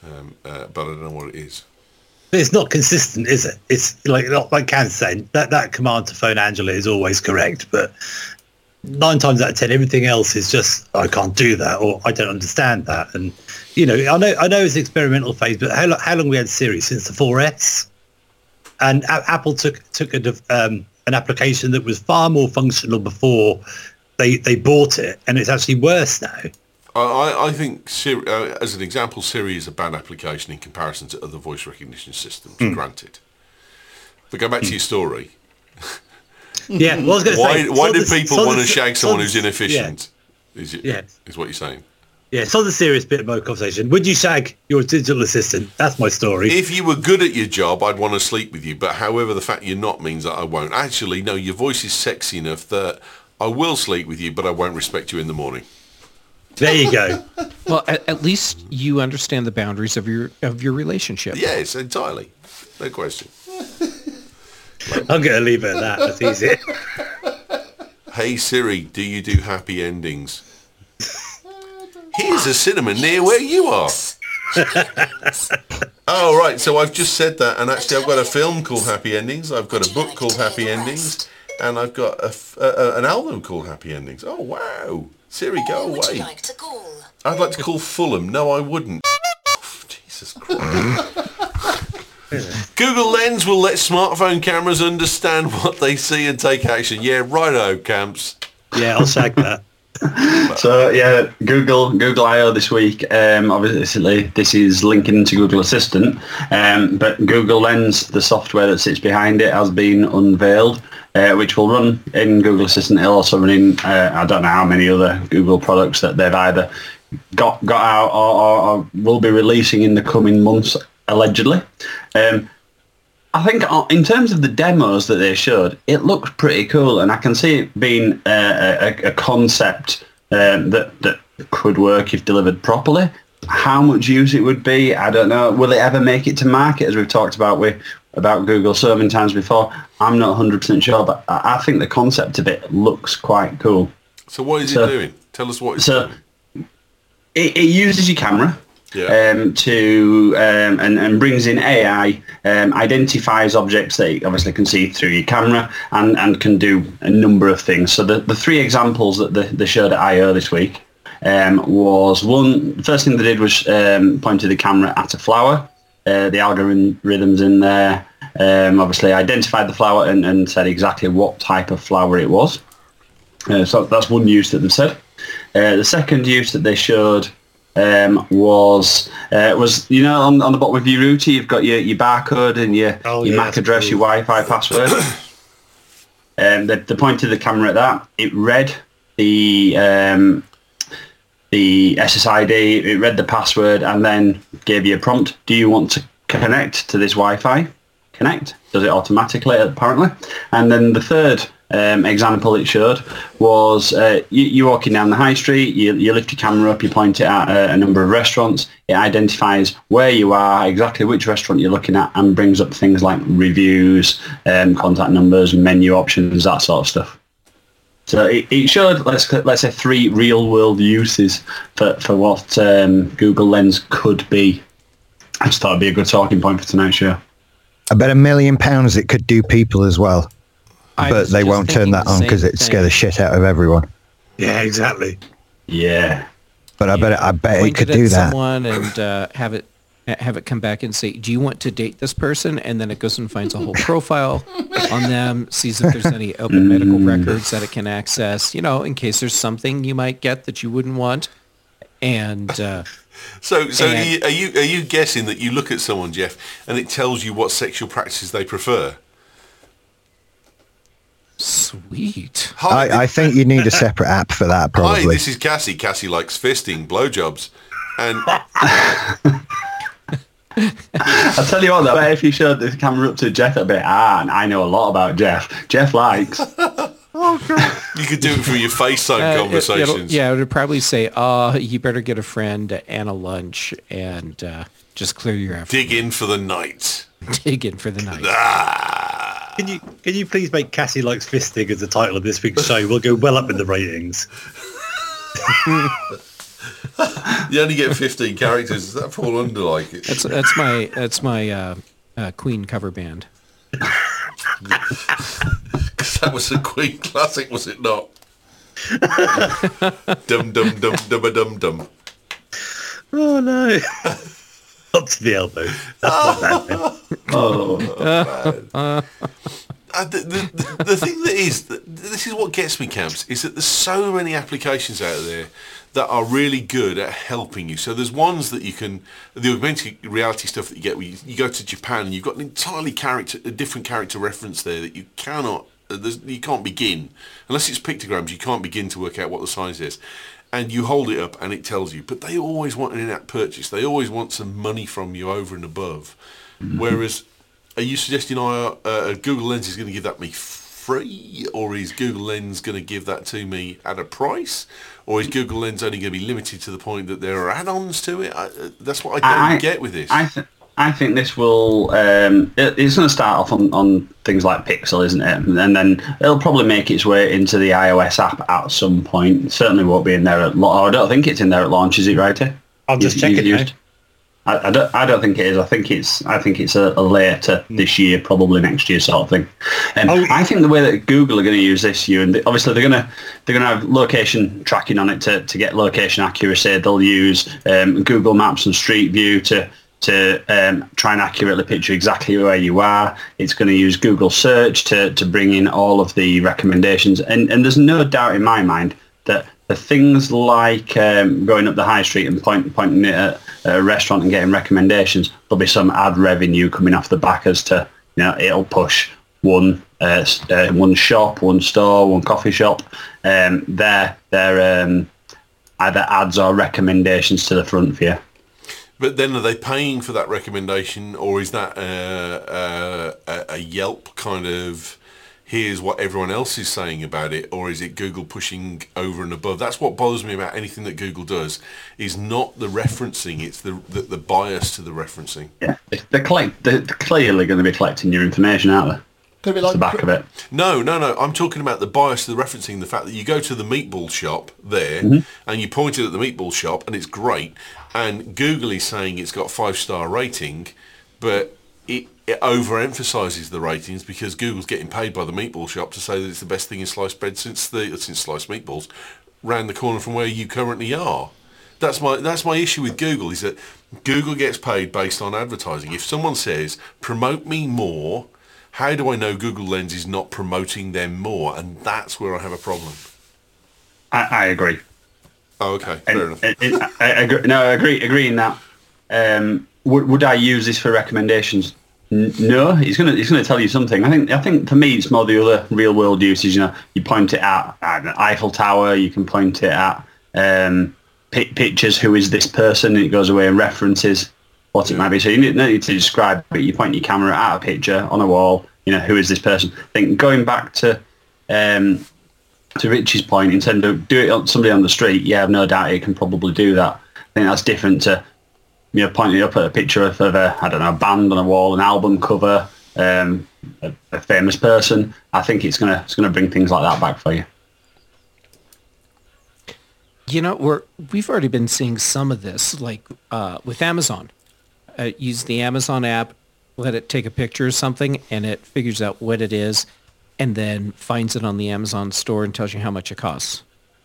um, uh, but I don't know what it is. But it's not consistent, is it? It's like like Can's saying, that, that command to phone Angela is always correct, but nine times out of ten, everything else is just, I can't do that, or I don't understand that. And, you know, I know I know it's experimental phase, but how, lo- how long we had Siri? Since the four S? And a- Apple took took a, dev- um, an application that was far more functional before they, they bought it, and it's actually worse now. I, I think, Siri, uh, as an example, Siri is a bad application in comparison to other voice recognition systems, Mm. granted. But go back to your story. Yeah, well, I was going to Why, say... why so do the- people so want the- to shag so someone the- who's inefficient? Is, it, Yeah. is what you're saying. Yeah, it's on the serious bit of my conversation. Would you shag your digital assistant? That's my story. If you were good at your job, I'd want to sleep with you. But however, the fact you're not means that I won't. Actually, no, your voice is sexy enough that I will sleep with you, but I won't respect you in the morning. There you go. Well, at, at least you understand the boundaries of your of your relationship. Yes, entirely. No question. I'm going to leave it at that. That's easy. Hey Siri, do you do happy endings? Here's a cinema near where you are. Oh, right. So I've just said that, and actually I've got a film called Happy Endings. I've got a book called Happy Endings, and I've got a, f- a- a- an album called Happy Endings. Oh, wow. Siri, go Would you away. like to call? I'd like to call Fulham. No, I wouldn't. Jesus Christ. Google Lens will let smartphone cameras understand what they see and take action. Yeah, righto, Camps. Yeah, I'll shag that. So yeah, Google Google I O this week. Um, obviously, this is linking to Google Assistant, um, but Google Lens, the software that sits behind it, has been unveiled, uh, which will run in Google Assistant. It'll also run in uh, I don't know how many other Google products that they've either got got out or, or, or will be releasing in the coming months, allegedly. Um, I think in terms of the demos that they showed, it looks pretty cool, and I can see it being a, a, a concept um, that that could work if delivered properly. How much use it would be, I don't know. Will it ever make it to market, as we've talked about with about Google so many times before? I'm not one hundred percent sure, but I, I think the concept of it looks quite cool. So what is So- it doing? Tell us what it's So doing. it, it uses your camera. Yeah. Um, to um, and, and brings in A I, um, identifies objects that it obviously can see through your camera, and, and can do a number of things. So the, the three examples that they, they showed at I O this week um, was one. The first thing they did was um, pointed the camera at a flower. Uh, the algorithms in there um, obviously identified the flower and, and said exactly what type of flower it was. Uh, so that's one use that they've said. Uh, the second use that they showed Um, was uh, was you know on, on the bottom of your router you've got your, your barcode and your Oh, your yeah, M A C that's address, cool. your Wi-Fi password. um, they, they pointed the camera at that. It read the um, the S S I D. It read the password and then gave you a prompt. Do you want to connect to this Wi-Fi? Connect. Does it automatically apparently. And then the third Um, example it showed was uh, you, you're walking down the high street, you, you lift your camera up, you point it at a, a number of restaurants, it identifies where you are, exactly which restaurant you're looking at, and brings up things like reviews, um, contact numbers, menu options, that sort of stuff. So it, it showed, let's let's say, three real-world uses for, for what um, Google Lens could be. I just thought it'd be a good talking point for tonight's show. I bet a million pounds it could do people as well. I But was they just won't turn thinking that the on because same it'd scare the thing. shit out of everyone. Yeah, exactly. Yeah. But I bet it, I bet it Point could it at do that. someone and uh, have it have it come back and say, do you want to date this person? And then it goes and finds a whole profile on them, sees if there's any open medical records that it can access, you know, in case there's something you might get that you wouldn't want. And uh, So, so And- are, you, are you are you guessing that you look at someone, Jeff, and it tells you what sexual practices they prefer? sweet. Hi, I, I think you need a separate app for that, Hi, probably. this is Cassie. Cassie likes fisting, blowjobs, and I'll tell you what, though, if you showed the camera up to Jeff, it'd be, ah, and I know a lot about Jeff. Jeff likes. you could do it through your FaceTime Uh, it- conversations. it'll- yeah, it would probably say, uh, you better get a friend and a lunch and uh, just clear your effort. Dig in for the night. Dig in for the night. Ah. Can you can you please make Cassie Likes Fisting as the title of this week's show? We'll go well up in the ratings. You only get fifteen characters. Does that fall under like it? That's that's my that's my uh, uh, Queen cover band. Because that was a Queen classic, was it not? Dum dum dum dum dum dum. Oh no! Up to the elbow. That's not bad. Oh, Uh, the, the, the, the thing that is, that this is what gets me, Camps, is that there's so many applications out there that are really good at helping you. So there's ones that you can, the augmented reality stuff that you get, where you, you go to Japan and you've got an entirely character, a different character reference there that you cannot, there's, you can't begin, unless it's pictograms, you can't begin to work out what the size is. And you hold it up and it tells you. But they always want an in-app purchase. They always want some money from you over and above. Mm-hmm. Whereas, are you suggesting I, uh, Google Lens is going to give that me free? Or is Google Lens going to give that to me at a price? Or is Google Lens only going to be limited to the point that there are add-ons to it? I, uh, that's what I don't I, get with this. I, th- I think this will... Um, it, it's going to start off on, on things like Pixel, isn't it? And then it'll probably make its way into the iOS app at some point. It certainly won't be in there at... La- I don't think it's in there at launch, is it, Righty? I'll just You've- check you've it now. used- I, I don't. I don't think it is. I think it's. I think it's a, a later this year, probably next year sort of thing. And Oh. I think the way that Google are going to use this, you and the, obviously they're going to they're going to have location tracking on it to, to get location accuracy. They'll use um, Google Maps and Street View to to um, try and accurately picture exactly where you are. It's going to use Google Search to to bring in all of the recommendations. And and there's no doubt in my mind that the things like um, going up the high street and point, pointing it at a restaurant and getting recommendations, there'll be some ad revenue coming off the back as to, you know, it'll push one uh, uh, one shop, one store, one coffee shop, um, their, their um, either ads or recommendations to the front for you. But then are they paying for that recommendation, or is that uh, uh, a, a Yelp kind of... here's what everyone else is saying about it, or is it Google pushing over and above? That's what bothers me about anything that Google does, is not the referencing, it's the the, the bias to the referencing. Yeah, they're, collect, they're clearly going to be collecting your information, aren't they? Could be That's like the back of it. No, no, no, I'm talking about the bias to the referencing, the fact that you go to the meatball shop there, Mm-hmm. and you point it at the meatball shop, and it's great, and Google is saying it's got five-star rating, but it it overemphasises the ratings because Google's getting paid by the meatball shop to say that it's the best thing in sliced bread since the since sliced meatballs, round the corner from where you currently are. That's my that's my issue with Google, is that Google gets paid based on advertising. If someone says, promote me more, how do I know Google Lens is not promoting them more? And that's where I have a problem. I, I agree. Oh, okay, And, fair enough. and- and I, I agree. No, I agree. Agree in that. Um, would, would I use this for recommendations? N- No, he's gonna he's gonna tell you something. I think I think for me it's more the other real world usage. You know, you point it at, at an Eiffel Tower. You can point it at um, pi- pictures. Who is this person? And it goes away and references what it might be. So you need, need to describe it. You point your camera at a picture on a wall. You know, who is this person? I think going back to um, to Rich's point in terms of do it on somebody on the street. Yeah, I've no doubt it can probably do that. I think that's different to, you know, pointing up at a picture of a, I don't know, a band on a wall, an album cover, um, a, a famous person. I think it's gonna it's gonna bring things like that back for you. You know, we're we've already been seeing some of this, like uh, with Amazon. Uh, use the Amazon app, let it take a picture of something, and it figures out what it is, and then finds it on the Amazon store and tells you how much it costs.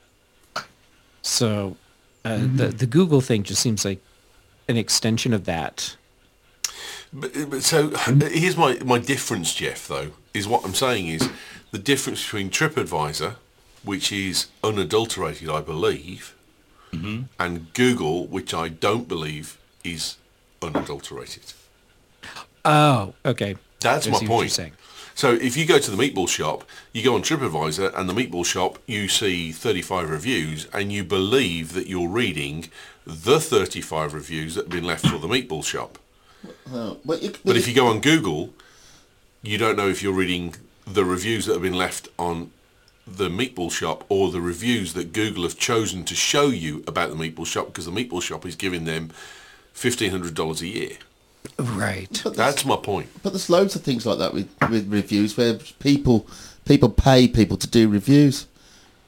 So, uh, mm-hmm. the the Google thing just seems like an extension of that. But, but so here's my, my difference, Jeff, though, is what I'm saying is the difference between TripAdvisor, which is unadulterated, I believe, mm-hmm. and Google, which I don't believe is unadulterated. Oh, okay. That's I my see what point. you're saying. So if you go to the meatball shop, you go on TripAdvisor, and the meatball shop, you see thirty-five reviews, and you believe that you're reading the thirty-five reviews that have been left for the meatball shop. Uh, but, you, But if you go on Google, you don't know if you're reading the reviews that have been left on the meatball shop or the reviews that Google have chosen to show you about the meatball shop, because the meatball shop is giving them fifteen hundred dollars a year. Right. But That's my point. But there's loads of things like that with, with reviews where people people pay people to do reviews.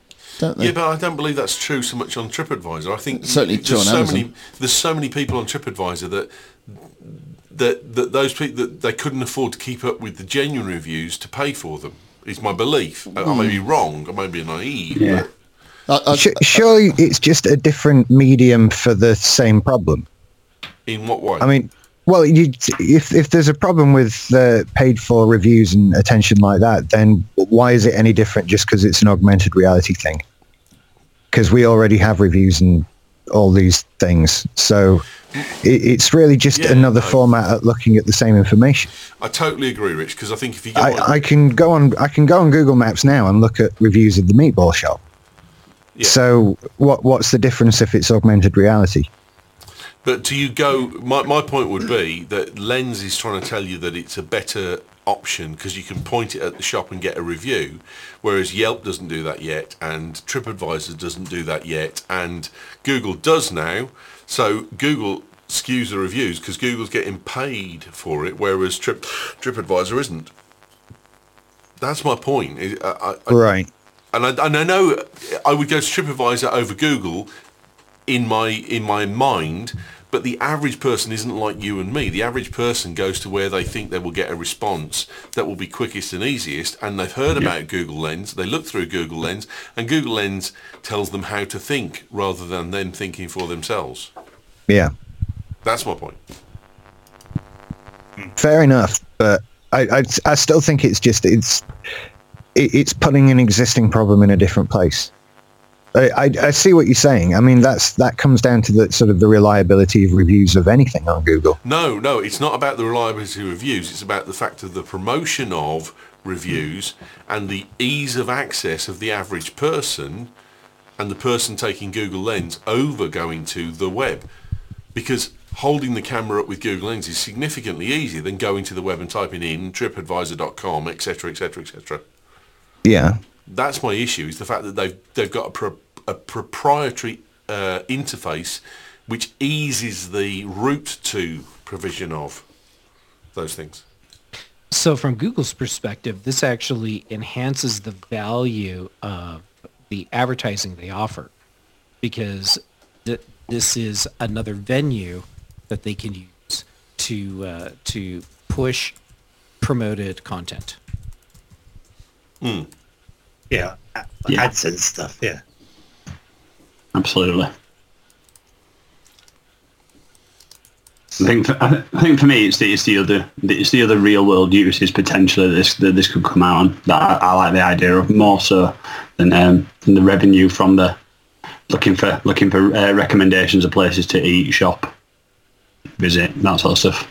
don't they? Yeah, but I don't believe that's true so much on TripAdvisor. I think Certainly there's true on so Amazon. many there's so many people on TripAdvisor that that that those people that they couldn't afford to keep up with the genuine reviews to pay for them. Is my belief. I I may be wrong. I may be naive. Yeah. But I, I, Sh- surely it's just a different medium for the same problem. in what way? I mean, well, you, if if there's a problem with uh, paid for reviews and attention like that, then why is it any different just because it's an augmented reality thing? Because we already have reviews and all these things, so it, it's really just Yeah, another no. format at looking at the same information. I totally agree, Rich, because I think if you go on, I, I can go on I can go on Google Maps now and look at reviews of the meatball shop. yeah. So what what's the difference if it's augmented reality? But do you go? My my point would be that Lens is trying to tell you that it's a better option because you can point it at the shop and get a review, whereas Yelp doesn't do that yet, and TripAdvisor doesn't do that yet, and Google does now. So Google skews the reviews because Google's getting paid for it, whereas Trip TripAdvisor isn't. That's my point. I, I, I, Right. and I, and I know I would go to TripAdvisor over Google in my in my mind, but the average person isn't like you and me. The average person goes to where they think they will get a response that will be quickest and easiest, and they've heard about Google Lens, they look through Google Lens, and Google Lens tells them how to think rather than them thinking for themselves. Yeah. That's my point. Fair enough, but I, I, I still think it's just it's it, it's putting an existing problem in a different place. I, I, I see what you're saying. I mean, that's that comes down to the sort of the reliability of reviews of anything on Google. No, no, it's not about the reliability of reviews. It's about the fact of the promotion of reviews and the ease of access of the average person and the person taking Google Lens over going to the web. Because holding the camera up with Google Lens is significantly easier than going to the web and typing in tripadvisor dot com, et cetera, et cetera, et cetera. Yeah. That's my issue, is the fact that they've they've got a, pro, a proprietary uh, interface which eases the route to provision of those things. So from Google's perspective, this actually enhances the value of the advertising they offer, because th- this is another venue that they can use to uh, to push promoted content. Mm. Yeah, a- Yeah. AdSense stuff. Yeah. Absolutely. I think for, I think for me it's the it's the other it's the other real world uses potentially that this that this could come out on that I, I like the idea of more so than um, than the revenue from the looking for looking for uh, recommendations of places to eat, shop, visit, that sort of stuff.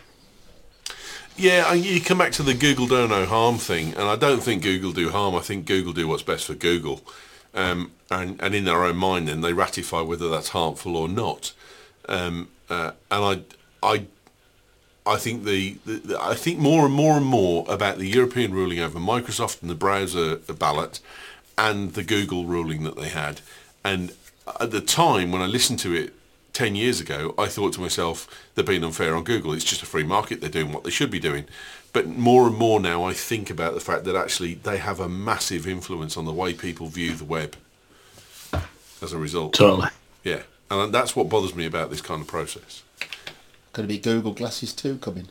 Yeah, and you come back to the Google do no harm thing, and I don't think Google do harm. I think Google do what's best for Google, um, and and in their own mind, then they ratify whether that's harmful or not. Um, uh, and I, I, I think the, the, the I think more and more and more about the European ruling over Microsoft and the browser ballot, and the Google ruling that they had. And at the time when I listened to it ten years ago, I thought to myself, they're being unfair on Google. It's just a free market. They're doing what they should be doing. But more and more now, I think about the fact that actually they have a massive influence on the way people view the web as a result. Totally. Yeah. And that's what bothers me about this kind of process. Going to be Google Glasses two coming.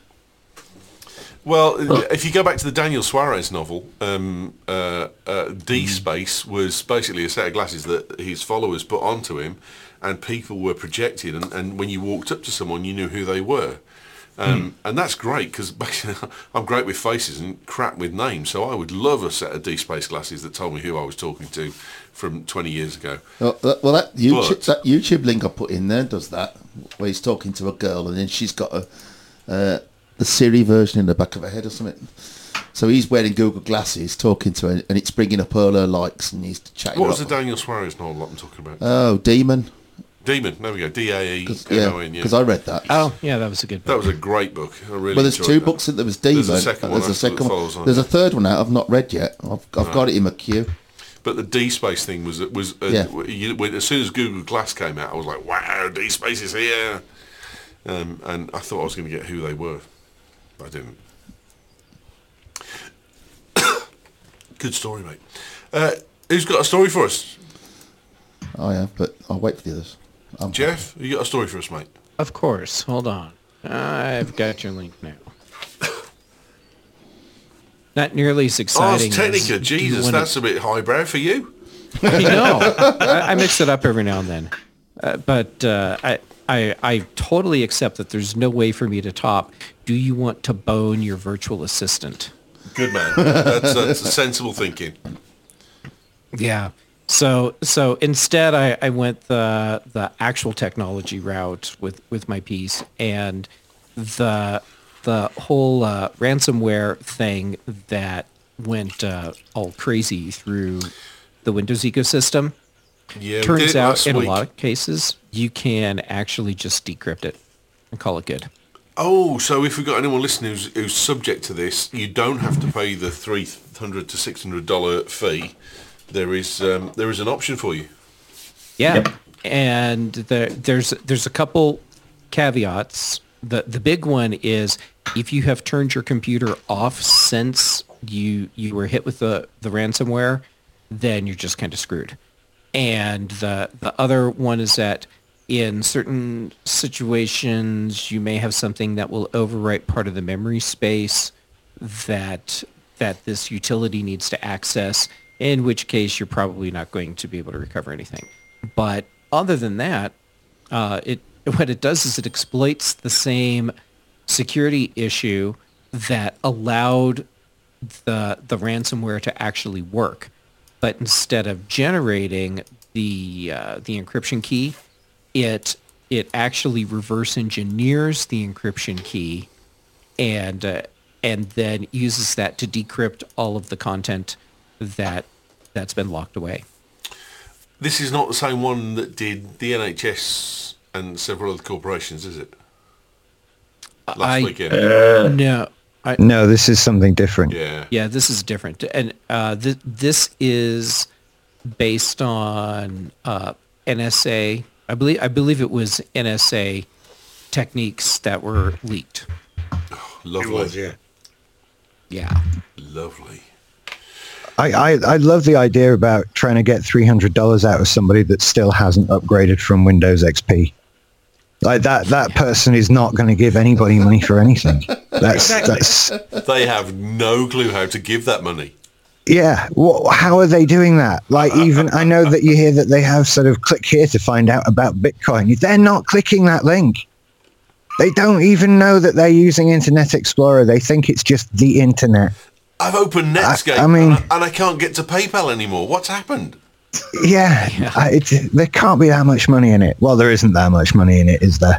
Well, if you go back to the Daniel Suarez novel, um, uh, uh, D-Space was basically a set of glasses that his followers put onto him, and people were projected, and, and when you walked up to someone, you knew who they were. Um, and that's great, because I'm great with faces and crap with names, so I would love a set of D-Space glasses that told me who I was talking to from twenty years ago. Well, that, well, that YouTube, But- that YouTube link I put in there does that, where he's talking to a girl and then she's got a uh, the Siri version in the back of her head or something. So he's wearing Google glasses, talking to her, and it's bringing up all her likes, and he's chatting. What her was the up. Daniel Suarez novel that I'm talking about? Oh, Demon. Demon, there we go, D A E Cause, M yeah, O N, yeah. because I read that. Oh, yeah, that was a good That book. was a great book. I really Well, there's enjoyed two that. books. There was Demon. There's a second one There's a after that second follows one. on There's it. a third one out I've not read yet. I've, I've got it in my queue. But the D-Space thing was, was uh, Yeah. you, when, as soon as Google Glass came out, I was like, wow, D-Space is here. Um, and I thought I was going to get who they were. But I didn't. Good story, mate. Uh, who's got a story for us? I have, but I'll wait for the others. Um, Jeff, you got a story for us, mate? Of course. Hold on. I've got your link now. Not nearly as Oh, exciting. it's Technica. as- do you Jesus, wanna- that's a bit highbrow for you. I know. I, I mix it up every now and then. Uh, but uh, I, I, I totally accept that there's no way for me to top. Do you want to bone your virtual assistant? Good man. That's, that's sensible thinking. Yeah. So so instead, I, I went the the actual technology route with, with my piece, and the the whole uh, ransomware thing that went uh, all crazy through the Windows ecosystem. Yeah, we did Turns it out, last in week. a lot of cases, you can actually just decrypt it and call it good. Oh, so if we've got anyone listening who's, who's subject to this, you don't have to pay the three hundred to six hundred dollar fee. There is um, there is an option for you. Yeah, Yep. and there, there's there's a couple caveats. The the big one is if you have turned your computer off since you you were hit with the, the ransomware, then you're just kind of screwed. And the the other one is that in certain situations you may have something that will overwrite part of the memory space that that this utility needs to access, in which case you're probably not going to be able to recover anything. But other than that, uh, it what it does is it exploits the same security issue that allowed the the ransomware to actually work. But instead of generating the uh, the encryption key, it it actually reverse engineers the encryption key, and uh, and then uses that to decrypt all of the content that that's been locked away. This is not the same one that did the N H S and several other corporations, is it? Last I- weekend. Uh, No, I, No, this is something different. yeah. yeah, this is different, and uh, th- this is based on uh, N S A. I believe I believe it was N S A techniques that were leaked. It Lovely. was, yeah. Yeah. Lovely. I, I, I love the idea about trying to get three hundred dollars out of somebody that still hasn't upgraded from Windows X P. Like that, that person is not going to give anybody money for anything. That's, that's, They have no clue how to give that money. yeah. What, how are they doing that? Like even, I know that you hear that they have sort of click here to find out about Bitcoin. They're not clicking that link. They don't even know that they're using Internet Explorer. They think it's just the internet. I've opened Netscape I mean- and, I, and I can't get to PayPal anymore. What's happened? Yeah, I, it, there can't be that much money in it. Well, there isn't that much money in it, is there?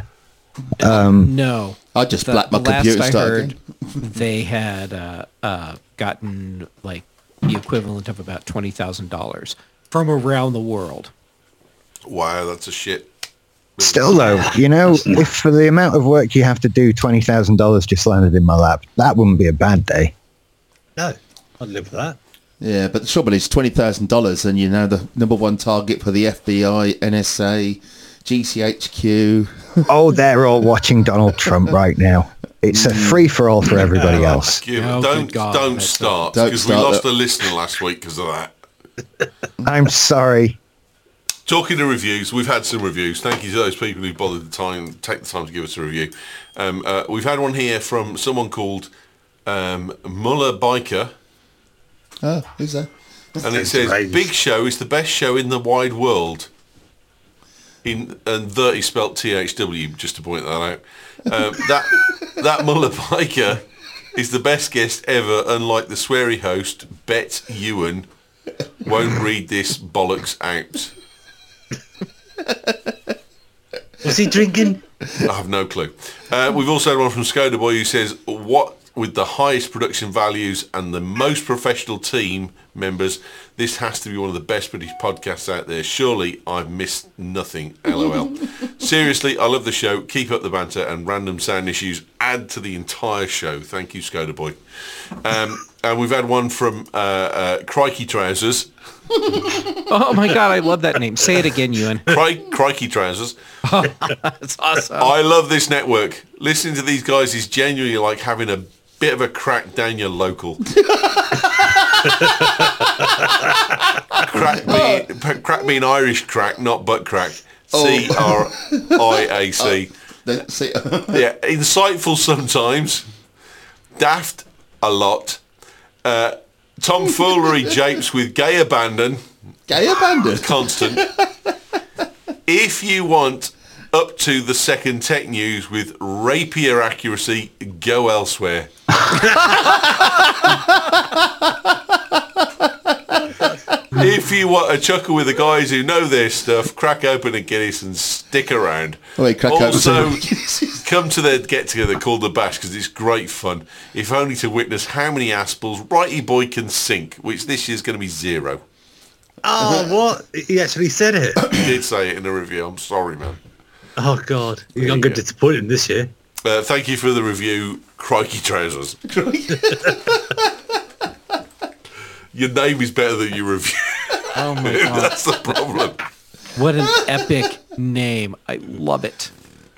No. I just The- blacked my the last computer I start heard, again. they had uh, uh, gotten like the equivalent of about twenty thousand dollars from around the world. Wow, that's a shit. Still, though, you know, if for the amount of work you have to do, twenty thousand dollars just landed in my lap, that wouldn't be a bad day. No, I'd live with that. Yeah, but the trouble is twenty thousand dollars and you're now the number one target for the F B I, N S A, G C H Q. Oh, they're all watching Donald Trump right now. It's a free-for-all for everybody else. Give- Oh, don't good God. don't That's- start Don't because we start lost that. a listener last week because of that. I'm sorry. Talking to reviews, we've had some reviews. Thank you to those people who bothered the time, take the time to give us a review. Um, uh, we've had one here from someone called um, Muller Biker, Oh, who's that? and it says, Right. "Big Show is the best show in the wide world." In and the is spelt T H W, just to point that out. Um, that that Muller Biker is the best guest ever, unlike the sweary host Bet Ewan won't read this bollocks out. Was he drinking? I have no clue. Uh, we've also had one from Skoda Boy who says, what with the highest production values and the most professional team members, this has to be one of the best British podcasts out there. Surely I've missed nothing. LOL. Seriously, I love the show. Keep up the banter, and random sound issues add to the entire show. Thank you, Skoda Boy. Um, and we've had one from uh, uh, Crikey Trousers. Oh my God, I love that name. Say it again, Ewan. Cri- Crikey Trousers. That's awesome. I love this network. Listening to these guys is genuinely like having a bit of a crack down your local. Crack crack being, p- crack being Irish crack, not butt crack. C R I A C. Then- see- Yeah, insightful sometimes, daft a lot, uh, tomfoolery japes with gay abandon, Gay abandon. constant. If you want up to the second tech news with rapier accuracy, go elsewhere. If you want a chuckle with the guys who know their stuff, crack open a Guinness and stick around. Wait, crack open also, some- come to their get-together called The Bash because it's great fun, if only to witness how many aspals Righty Boy can sink, which this year's going to be zero. Oh, what? He actually said it. He did say it in the review. I'm sorry, man. Oh, God. you I'm going go. to disappoint him this year. Uh, thank you for the review, Crikey Trousers. Your name is better than your review. Oh my god, That's the problem. what an epic name! I love it.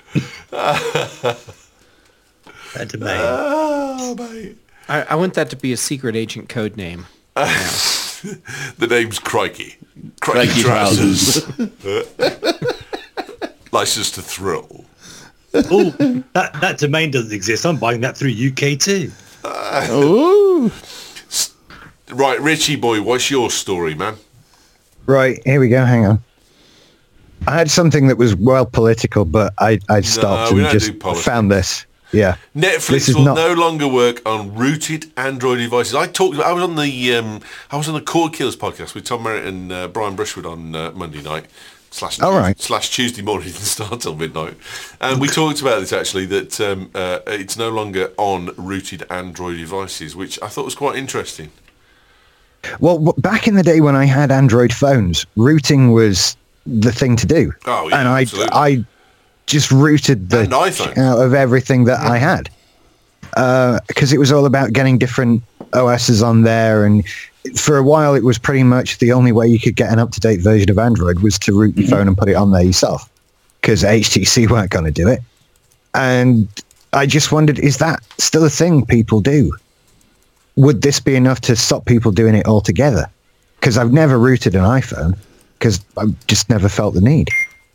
That domain. Oh, mate. I, I want that to be a secret agent code name. The name's Crikey. Crikey, Crikey Trousers. trousers. License to thrill. Oh, that, that domain doesn't exist. I'm buying that through U K too. Ooh. Right, Richie boy, what's your story, man? Right, here we go. Hang on. I had something that was well political, but I I stopped we and don't just do politics. found this. Yeah. Netflix This is will not- no longer work on rooted Android devices. I talked. About, I was on the. Um, I was on the Cord Killers podcast with Tom Merritt and uh, Brian Brushwood on uh, Monday night slash All right. slash Tuesday morning. Didn't start till midnight, and we talked about this actually. That um, uh, it's no longer on rooted Android devices, which I thought was quite interesting. Well, w- back in the day when I had Android phones, routing was the thing to do. Oh, yeah, and I absolutely. I just routed the And iPhones. shit out of everything that I had. Because it was all about getting different O Ss on there, and for a while it was pretty much the only way you could get an up-to-date version of Android was to root your phone and put it on there yourself, because H T C weren't going to do it. And I just wondered, is that still a thing people do? Would this be enough to stop people doing it altogether? Because I've never rooted an iPhone, because I've just never felt the need.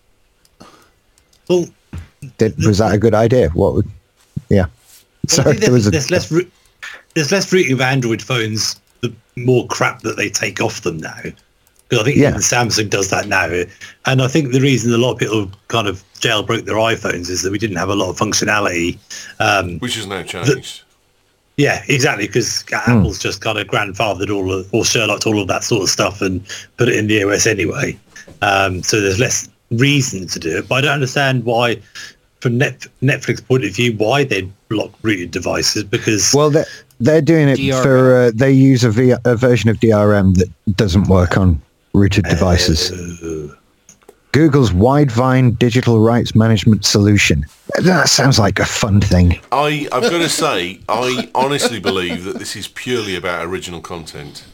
Well, Did, was that a good idea? What would, yeah. I Sorry, think there there's, was a, there's less ru- there's less routing of Android phones, the more crap that they take off them now. Because I think Yeah. even Samsung does that now. And I think the reason a lot of people kind of jailbroke their iPhones is that we didn't have a lot of functionality. Um, Which has now changed. yeah, exactly, because Apple's just kind of grandfathered all of, or Sherlocked all of that sort of stuff and put it in the O S anyway. Um, so there's less reason to do it. But I don't understand why, from Net, Netflix point of view, why they'd block rooted devices, because... well, they're, they're doing it D R M. for, uh, they use a, v, a version of D R M that doesn't work on rooted devices. Uh, Google's Widevine Digital Rights Management Solution. That sounds like a fun thing. I, I've got to say, I honestly believe that this is purely about original content.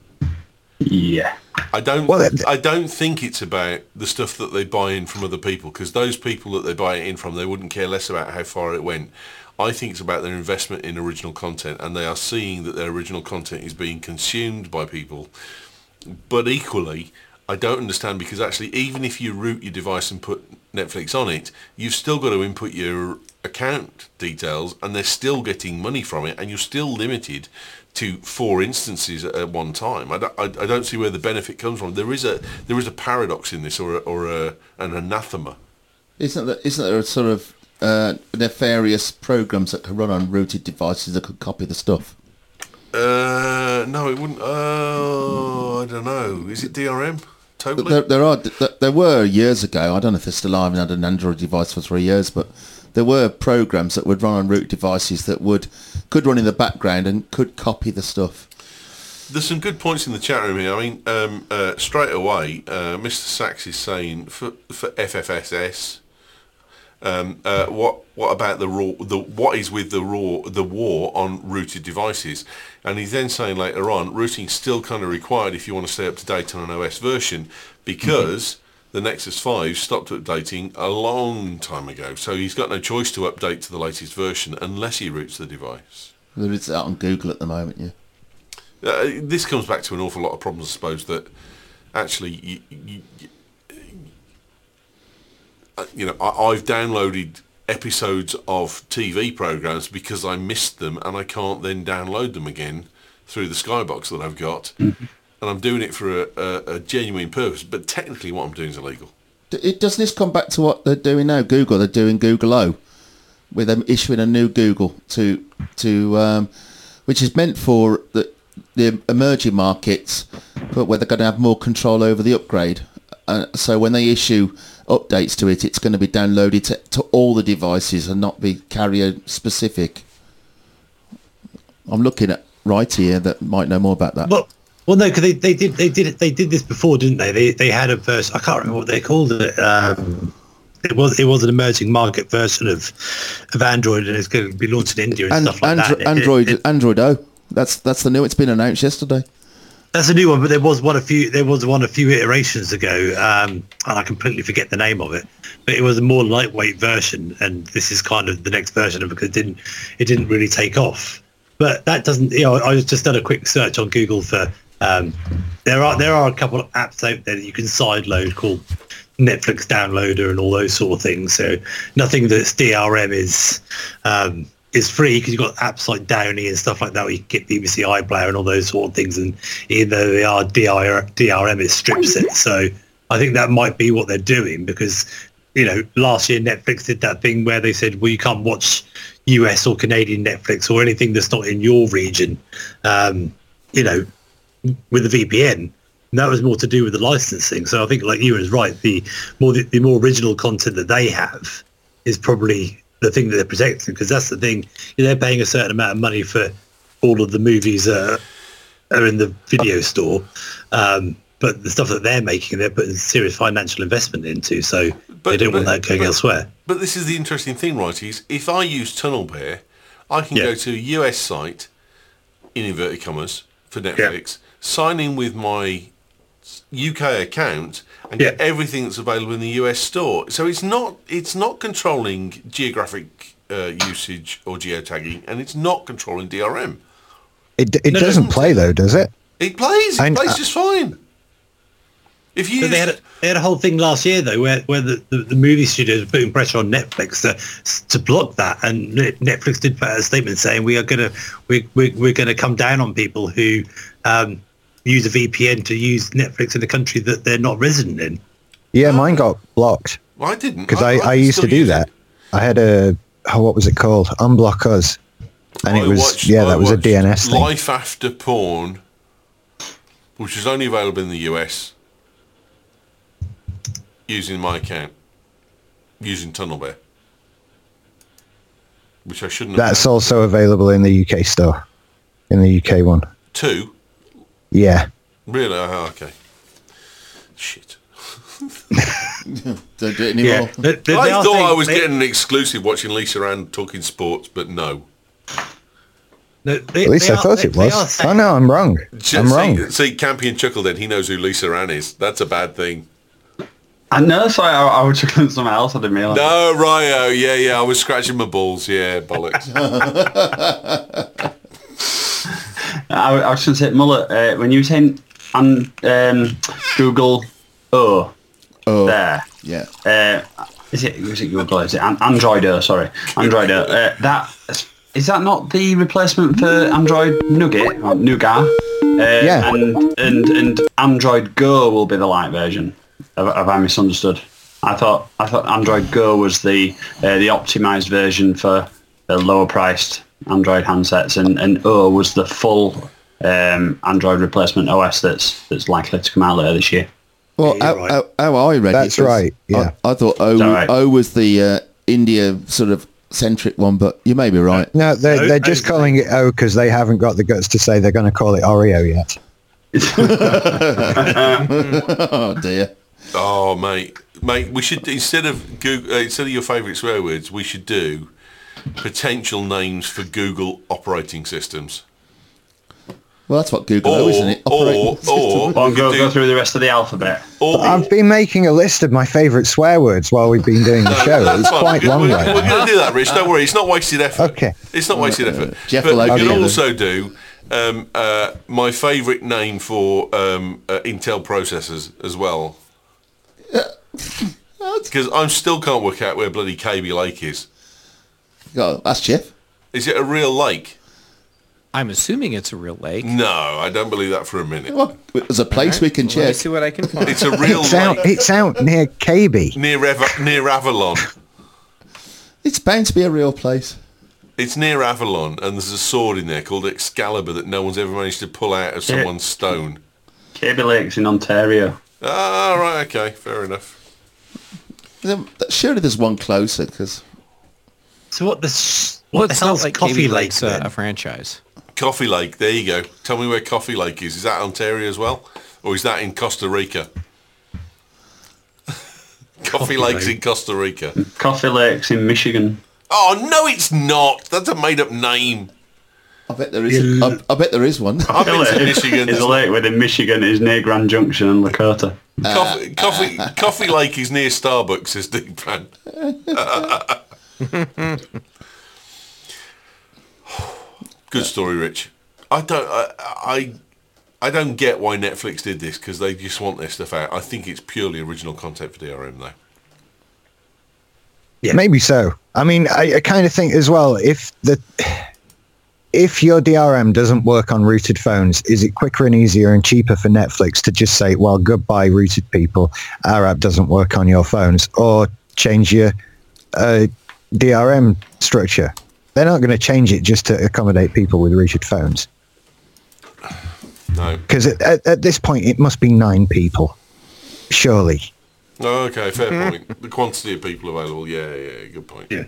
Yeah. I don't. Well, it- I don't think it's about the stuff that they buy in from other people, because those people that they buy it in from, they wouldn't care less about how far it went. I think it's about their investment in original content, and they are seeing that their original content is being consumed by people. But equally, I don't understand, because actually, even if you root your device and put Netflix on it, you've still got to input your account details, and they're still getting money from it, and you're still limited to four instances at one time. I don't, I, I don't see where the benefit comes from. There is a there is a paradox in this, or a, or a, an anathema. Isn't there, isn't there a sort of uh, nefarious programs that can run on rooted devices that could copy the stuff? Uh, no, it wouldn't. Oh, I don't know. Is it D R M? Totally. There, there are there, there were years ago. I don't know if they're still alive and had an Android device for three years, but there were programs that would run on root devices that would could run in the background and could copy the stuff. There's some good points in the chat room here. I mean, um, uh, straight away, uh, Mister Sachs is saying for for F F S S. Um, uh, what what about the raw? The what is with the raw the war on rooted devices? And he's then saying later on, routing still kind of required if you want to stay up to date on an O S version, because the Nexus five stopped updating a long time ago. So he's got no choice to update to the latest version unless he roots the device. There is out on Google at the moment, yeah. Uh, this comes back to an awful lot of problems, I suppose, that actually, you, you, you, you know, I, I've downloaded episodes of T V programs because I missed them and I can't then download them again through the Skybox that I've got. Mm-hmm. And I'm doing it for a, a, a genuine purpose, but technically what I'm doing is illegal. It, doesn't this come back to what they're doing now? Google, they're doing Google O, with them issuing a new Google to to um, which is meant for the the emerging markets, but where they're going to have more control over the upgrade. Uh, so when they issue updates to it, it's going to be downloaded to, to all the devices and not be carrier specific. I'm looking at right here that might know more about that. Well, well, no, because they, they did they did they did this before, didn't they? They they had a version. I can't remember what they called it. Um, it was it was an emerging market version of of Android, and it's going to be launched in India and, and stuff like Andro- that. Android it, it, Android O. That's that's the new. It's been announced yesterday. That's a new one, but there was one a few there was one a few iterations ago, um, and I completely forget the name of it. But it was a more lightweight version, and this is kind of the next version of it because it didn't it didn't really take off. But that doesn't, you know, I just done a quick search on Google for um, there are there are a couple of apps out there that you can sideload called Netflix Downloader and all those sort of things. So nothing that's D R M is um, is free because you've got apps like Downy and stuff like that where you can get B B C iPlayer and all those sort of things. And even though they are D R M, it strips it. So I think that might be what they're doing because, you know, last year Netflix did that thing where they said, well, you can't watch U S or Canadian Netflix or anything that's not in your region, um, you know, with the V P N. And that was more to do with the licensing. So I think, like you was right, the more the, the more original content that they have is probably the thing that they're protecting, because that's the thing. You know, they're paying a certain amount of money for all of the movies uh, are in the video store, um, but the stuff that they're making, they're putting serious financial investment into. So but, they don't but, want that going but, elsewhere. But this is the interesting thing, right? Is if I use TunnelBear, I can yeah. go to a U S site in inverted commas for Netflix, yeah. sign in with my U K account and get yeah. everything that's available in the U S store. So it's not it's not controlling geographic uh, usage or geotagging, and it's not controlling D R M. It it no, doesn't play though, does it? It plays. It I, plays uh, just fine. If you but they had a, they had a whole thing last year though, where where the, the, the movie studios were putting pressure on Netflix to to block that, and Netflix did put out a statement saying we are gonna we we we're gonna come down on people who um, use a V P N to use Netflix in a country that they're not resident in. Yeah, mine got blocked. Well, I didn't because I, I, I used to do that. It. I had a oh, what was it called? Unblock Us, and I it was watched, yeah, that I was a D N S thing. Life After Porn, which is only available in the U S. Using my account, using TunnelBear, which I shouldn't have. That's also available in the U K store, in the U K one. Two? Yeah. Really? Oh, okay. Shit. Don't do it anymore. Yeah. They, they, I thought I was they, getting an exclusive watching Lisa Ann talking sports, but no. No, they, At least I are, thought they, it was. Oh no, I'm wrong. Just, I'm see, wrong. See, Campion chuckle then. He knows who Lisa Ann is. That's a bad thing. I know, sorry, I, I was chuckling something else. I didn't realise. No, Ryo, yeah, yeah, I was scratching my balls, yeah, bollocks. I, I was going to say, Mullet, uh, when you were saying on um, Google O, oh, there, yeah, uh, is it is it Google? Is it An- Android O? Sorry, Android O. Uh, that is that not the replacement for Android Nougat or Nougat? Uh, yeah, and and and Android Go will be the light version. Have, have I misunderstood? I thought I thought Android Go was the uh, the optimized version for the lower priced Android handsets, and, and O was the full um, Android replacement O S that's that's likely to come out later this year. Well, yeah, how, right. how, how I read that's it, was, right. Yeah, I, I thought O right? O was the uh, India sort of centric one, but you may be right. No, they're they're just calling it O because they haven't got the guts to say they're going to call it Oreo yet. Oh dear. Oh, mate, mate, we should instead of Google, uh, instead of your favourite swear words, we should do potential names for Google operating systems. Well, that's what Google or, O, isn't it? Operating or, system. or, or go, do, go through the rest of the alphabet. Or, I've been making a list of my favourite swear words while we've been doing the show. It's quite we're, long. We're, we're going to do that, Rich. Don't worry. It's not wasted effort. Okay. It's not wasted effort. Jeff but will you can okay. also do Um, uh, my favourite name for um, uh, Intel processors as well. Because I still can't work out where bloody Kaby Lake is. Oh, that's Jeff. Is it a real lake? I'm assuming it's a real lake. No, I don't believe that for a minute. Well, there's a place we can Let me check. see what I can find. It's a real It's out, lake it's out near K B. near, Eva- near Avalon. It's bound to be a real place. It's near Avalon, and there's a sword in there called Excalibur that no one's ever managed to pull out of someone's stone. Kaby Lake's in Ontario. Ah, right, okay, fair enough. Then- Surely there's one closer, because... So what the sh- Well, what the it's not hell's like Coffee Kaby Lake Lake's a, then? a franchise. Coffee Lake, there you go. Tell me where Coffee Lake is. Is that Ontario as well? Or is that in Costa Rica? Coffee, Coffee Lake's Lake. in Costa Rica. Coffee Lake's in Michigan. Oh, no, it's not. That's a made-up name. I bet there is. A, I, I bet there is one. I've been to Michigan. Is a lake within Michigan is near Grand Junction and Lakota. Coffee, coffee, coffee Lake is near Starbucks, says Deep Pan. Good story, Rich. I don't, I, I, I don't get why Netflix did this because they just want their stuff out. I think it's purely original content for D R M, though. Yeah. Maybe so. I mean, I, I kind of think as well, if the if your D R M doesn't work on rooted phones, is it quicker and easier and cheaper for Netflix to just say, well, goodbye, rooted people, our app doesn't work on your phones, or change your uh, D R M structure? They're not going to change it just to accommodate people with rooted phones. No. Because at, at, at this point, it must be nine people, surely. Oh, okay, fair point. The quantity of people available, yeah, yeah, good point. Yeah.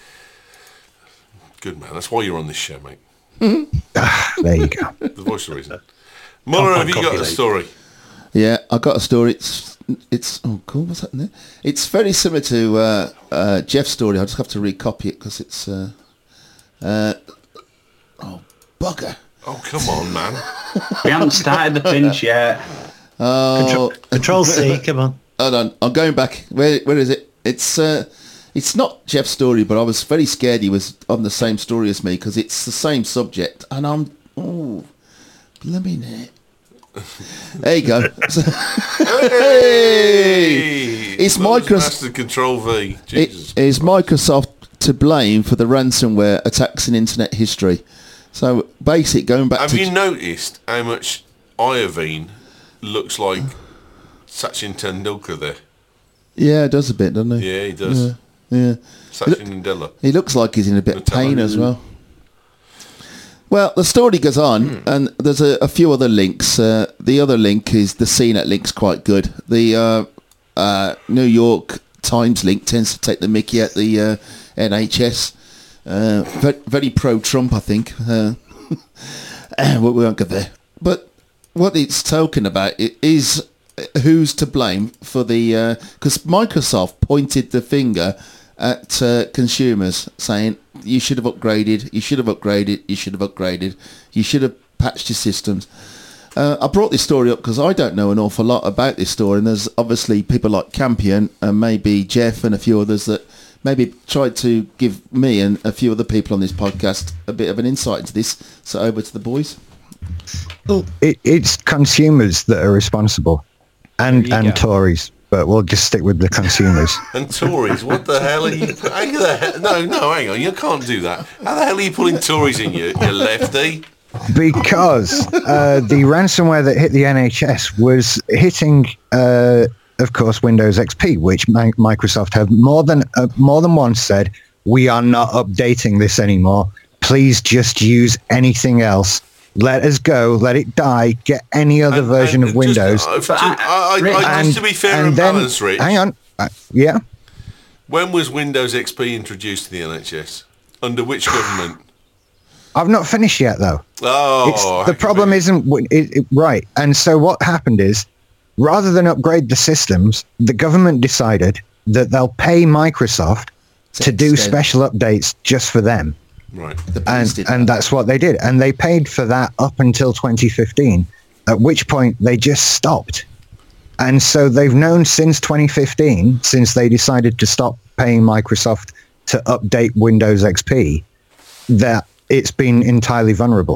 Good man. That's why you're on this show, mate. There you go. The voice of reason. Muller, have you got Coffee a Lake. story? Yeah, I got a story. It's it's oh cool. What's that in there? It's very similar to uh, uh, Jeff's story. I just have to recopy it because it's uh, uh, oh bugger. Oh, come on, man. We haven't started the pinch yet. Oh, Control C, come on. hold on. I'm going back. Where where is it? It's uh, it's not Jeff's story, but I was very scared he was on the same story as me because it's the same subject, and I'm oh, let me know. There you go. Hey! It's Well, Microsoft- That's the Control V. Jesus. It is Microsoft to blame for the ransomware attacks in internet history. So basic going back Have to you noticed how much iodine looks like Sachin Tendulkar there? yeah, it does a bit, doesn't he? Yeah, he does. Yeah, yeah. Sachin Nadella. He looks like he's in a bit of Nutella. pain as well. Well, the story goes on, and there's a, a few other links. Uh, the other link is the C net link's quite good. The uh, uh, New York Times link tends to take the mickey at the uh, N H S. Uh, very, very pro-Trump, I think. Uh, we won't go there. But what it's talking about i- is who's to blame for the... Because Microsoft pointed the finger at uh, consumers, saying, you should have upgraded, you should have upgraded, you should have upgraded, you should have patched your systems. Uh, I brought this story up because I don't know an awful lot about this story, and there's obviously people like Campion and maybe Jeff and a few others that maybe tried to give me and a few other people on this podcast a bit of an insight into this. So over to the boys. Oh, It, it's consumers that are responsible, and There you and go. Tories, but we'll just stick with the consumers. And Tories, what the hell are you... Hang the hell, no, no, hang on, you can't do that. How the hell are you pulling Tories in, you, you lefty? Because uh, the ransomware that hit the N H S was hitting, uh, of course, Windows X P, which Mi- Microsoft have more than uh, more than once said, we are not updating this anymore. Please just use anything else. Let us go. Let it die. Get any other And- version and of Windows. Just, uh, I, I, I, just to be fair and, then, balanced, Rich, hang on. Uh, yeah. when was Windows X P introduced to the N H S? Under which government? I've not finished yet, though. Oh, It's, the hang problem on. isn't w- it, it, right. And so what happened is, rather than upgrade the systems, the government decided that they'll pay Microsoft to do extend. special updates just for them. Right. The police And, did and that. that's what they did. And they paid for that up until twenty fifteen, at which point they just stopped. And so they've known since twenty fifteen, since they decided to stop paying Microsoft to update Windows X P, that it's been entirely vulnerable.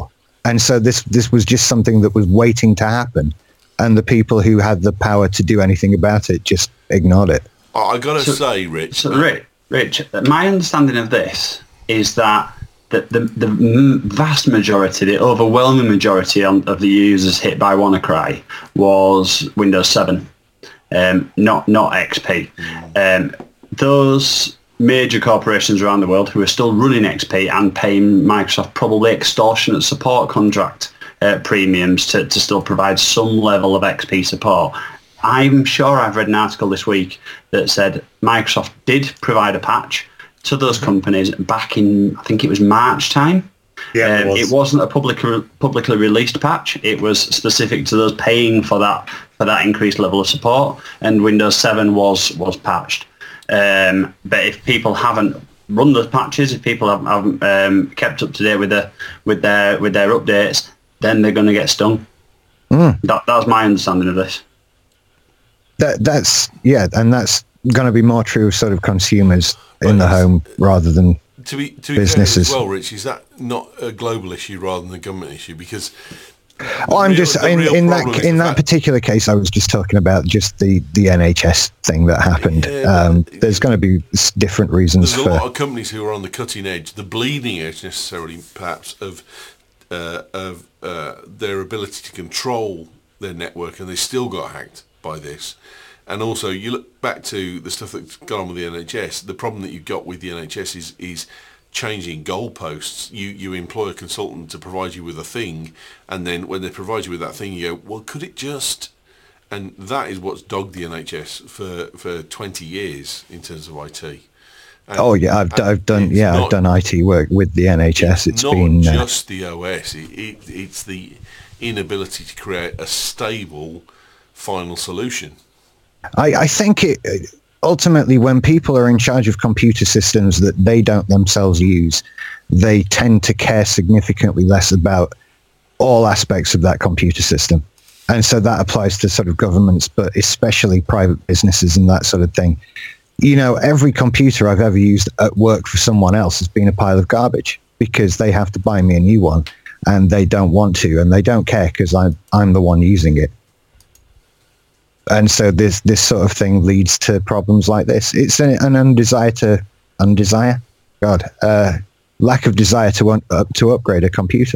And so this this was just something that was waiting to happen, and the people who had the power to do anything about it just ignored it. Oh, I got to So- say, Rich. So, Rich, Rich, my understanding of this is that the, the, the m- vast majority, the overwhelming majority on, of the users hit by WannaCry was Windows seven, um, not not X P. Um, those major corporations around the world who are still running X P and paying Microsoft probably extortionate support contract uh, premiums to, to still provide some level of X P support. I'm sure I've read an article this week that said Microsoft did provide a patch to those companies back in, I think it was March time. Yeah, it Um, was. it wasn't a publicly publicly released patch. It was specific to those paying for that for that increased level of support, and Windows seven was was patched. Um, but if people haven't run those patches, if people haven't, haven't um, kept up to date with the with their with their updates, then they're going to get stung. Mm. That that's my understanding of this. That that's yeah, and that's going to be more true of sort of consumers in the But- home rather than To be to be businesses. fair as well, Rich, is that not a global issue rather than a government issue? Because Oh, I'm real- just the in, real in problem that is in the that fact- particular case. I was just talking about just the, the N H S thing that happened. Yeah, um, but- there's going to be s- different reasons There's a for. lot of companies who are on the cutting edge, the bleeding edge necessarily, perhaps, of uh, of uh, their ability to control their network, and they still got hacked by this. And also, you look back to the stuff that's gone on with the N H S. The problem that you've got with the N H S is is changing goalposts. You you employ a consultant to provide you with a thing, and then when they provide you with that thing, you go, well, could it just? And that is what's dogged the N H S for, for twenty years in terms of I T. And- Oh yeah, I've, and I've done it's yeah I've not- done I T work with the N H S. It's not been uh, just the O S. It, it, it's the inability to create a stable final solution. I, I think it ultimately, when people are in charge of computer systems that they don't themselves use, they tend to care significantly less about all aspects of that computer system. And so that applies to sort of governments, but especially private businesses and that sort of thing. You know, every computer I've ever used at work for someone else has been a pile of garbage because they have to buy me a new one and they don't want to, and they don't care because I'm, I'm the one using it. And so this this sort of thing leads to problems like this. It's an, an undesire to undesire, God, uh, lack of desire to want, uh, to upgrade a computer.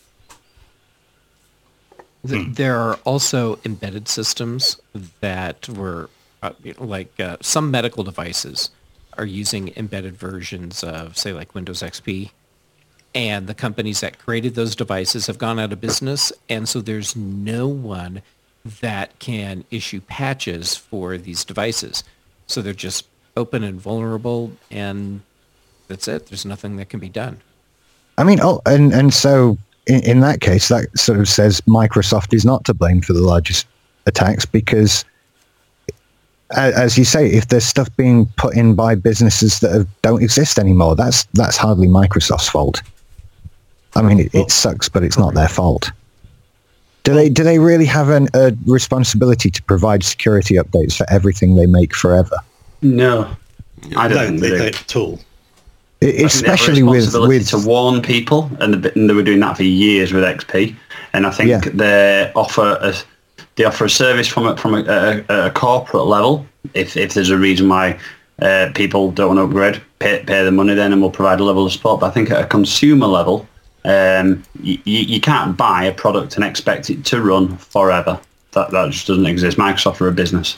Th- There are also embedded systems that were, uh, you know, like uh, some medical devices are using embedded versions of, say, like Windows X P. And the companies that created those devices have gone out of business. And so there's no one that can issue patches for these devices. So they're just open and vulnerable, and that's it. There's nothing that can be done. I mean, oh, and, and so in, in that case, that sort of says Microsoft is not to blame for the largest attacks because, a- as you say, if there's stuff being put in by businesses that have, don't exist anymore, that's that's hardly Microsoft's fault. I mean, it, it sucks, but it's not their fault. Do they do they really have an, a responsibility to provide security updates for everything they make forever? No, I don't No, think they they do. don't at all. I- I think they have a Especially with responsibility with to warn people, and, the, and they were doing that for years with X P. And I think Yeah. they offer a they offer a service from a, from a, a, a corporate level. If if there's a reason why uh, people don't want to upgrade, pay pay the money then, and we'll provide a level of support. But I think at a consumer level, um, you, you can't buy a product and expect it to run forever. That that just doesn't exist. Microsoft are a business.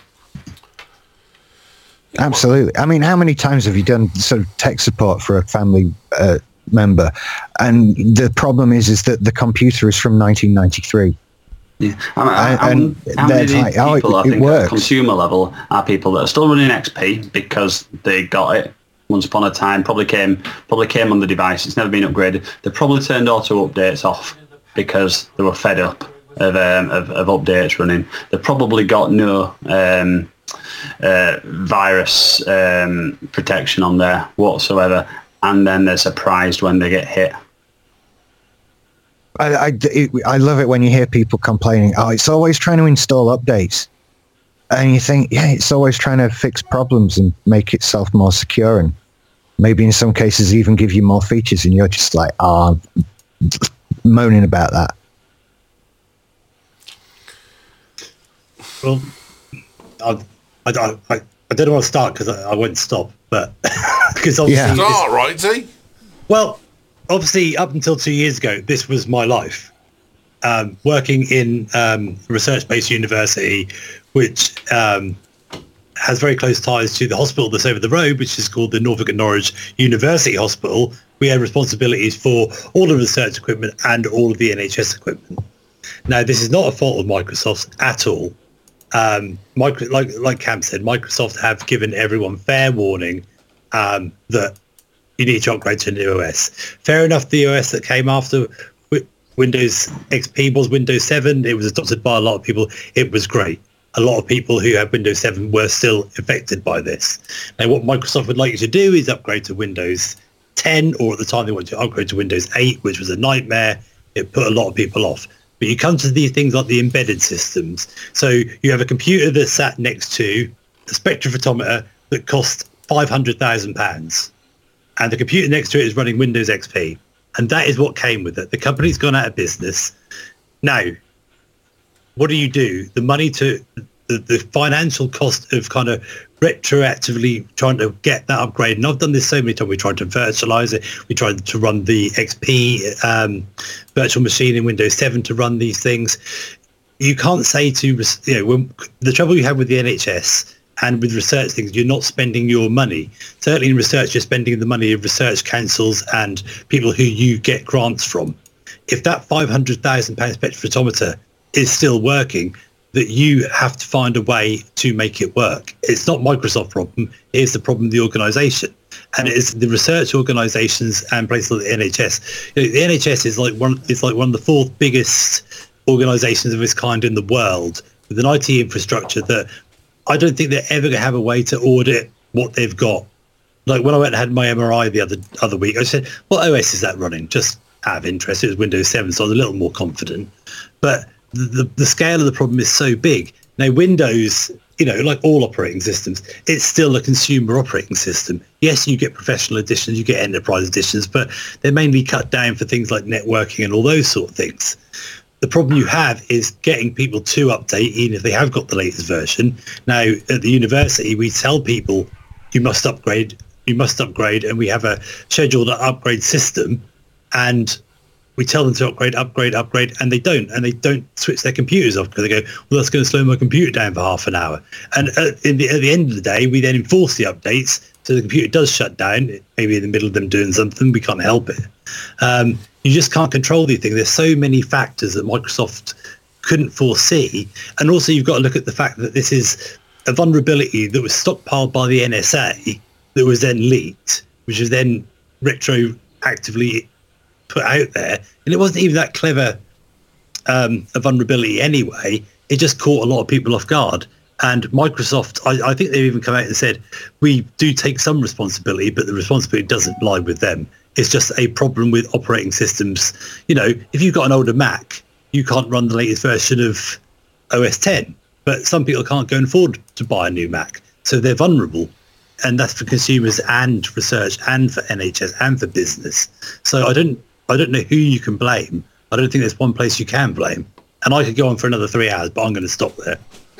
Absolutely. I mean, how many times have you done sort of tech support for a family uh, member? And the problem is, is that the computer is from nineteen ninety-three. Yeah. I mean, And- how, and how many of they're these like, oh, people, it- I it think, at works. a consumer level, are people that are still running X P because they got it once upon a time, probably came probably came on the device. It's never been upgraded. They probably turned auto updates off because they were fed up of um, of, of updates running. They probably got no um, uh, virus um, protection on there whatsoever, and then they're surprised when they get hit. I, I, it, I love it when you hear people complaining, oh, it's always trying to install updates. And you think, yeah, it's always trying to fix problems and make itself more secure and maybe in some cases even give you more features. And you're just like, ah, moaning about that? Well, I, I, I, I don't know where to start because I, I won't stop, but because obviously, Yeah. this- Start, right, T? well, obviously, up until two years ago, this was my life. Um, working in um, a research-based university, which um, has very close ties to the hospital that's over the road, which is called the Norfolk and Norwich University Hospital. We had responsibilities for all the research equipment and all of the N H S equipment. Now, this is not a fault of Microsoft's at all. Um, micro, like like Cam said, Microsoft have given everyone fair warning um, that you need to upgrade to a new O S. Fair enough, the O S that came after wi- Windows X P was Windows seven. It was adopted by a lot of people. It was great. A lot of people who had Windows seven were still affected by this. Now, what Microsoft would like you to do is upgrade to Windows ten, or at the time they wanted to upgrade to Windows eight, which was a nightmare. It put a lot of people off. But you come to these things like the embedded systems. So you have a computer that's sat next to a spectrophotometer that costs five hundred thousand pounds. And the computer next to it is running Windows X P. And that is what came with it. The company's gone out of business. Now, what do you do? The money to, the, the financial cost of kind of retroactively trying to get that upgrade. And I've done this so many times. We tried to virtualize it. We tried to run the X P um, virtual machine in Windows seven to run these things. You can't say to, you know, when, the trouble you have with the N H S and with research things, you're not spending your money. Certainly in research, you're spending the money of research councils and people who you get grants from. If that five hundred thousand pound spectrophotometer is still working, that you have to find a way to make it work. It's not Microsoft problem, it's the problem of the organisation. And it's the research organisations and places like the N H S. You know, the N H S is like one is like one of the fourth biggest organisations of its kind in the world, with an I T infrastructure that I don't think they're ever going to have a way to audit what they've got. Like when I went and had my M R I the other other week, I said, what O S is that running? Just out of interest. It was Windows seven, so I was a little more confident. But the, the, the scale of the problem is so big. Now, Windows, you know, like all operating systems, it's still a consumer operating system. Yes, you get professional editions, you get enterprise editions, but they're mainly cut down for things like networking and all those sort of things. The problem you have is getting people to update, even if they have got the latest version. Now, at the university, we tell people you must upgrade, you must upgrade, and we have a scheduled upgrade system, and we tell them to upgrade, upgrade, upgrade, and they don't. And they don't switch their computers off because they go, well, that's going to slow my computer down for half an hour. And at, in the, at the end of the day, we then enforce the updates. So the computer does shut down, maybe in the middle of them doing something. We can't help it. Um, you just can't control these things. There's so many factors that Microsoft couldn't foresee. And also you've got to look at the fact that this is a vulnerability that was stockpiled by the N S A that was then leaked, which was then retroactively put out there, and it wasn't even that clever um, a vulnerability anyway. It just caught a lot of people off guard. And Microsoft, I, I think they've even come out and said, we do take some responsibility, but the responsibility doesn't lie with them. It's just a problem with operating systems. You know, if you've got an older Mac, you can't run the latest version of O S ten, but some people can't go and afford to buy a new Mac, so they're vulnerable. And that's for consumers and research and for N H S and for business. So I don't I don't know who you can blame. I don't think there's one place you can blame. And I could go on for another three hours, but I'm going to stop there.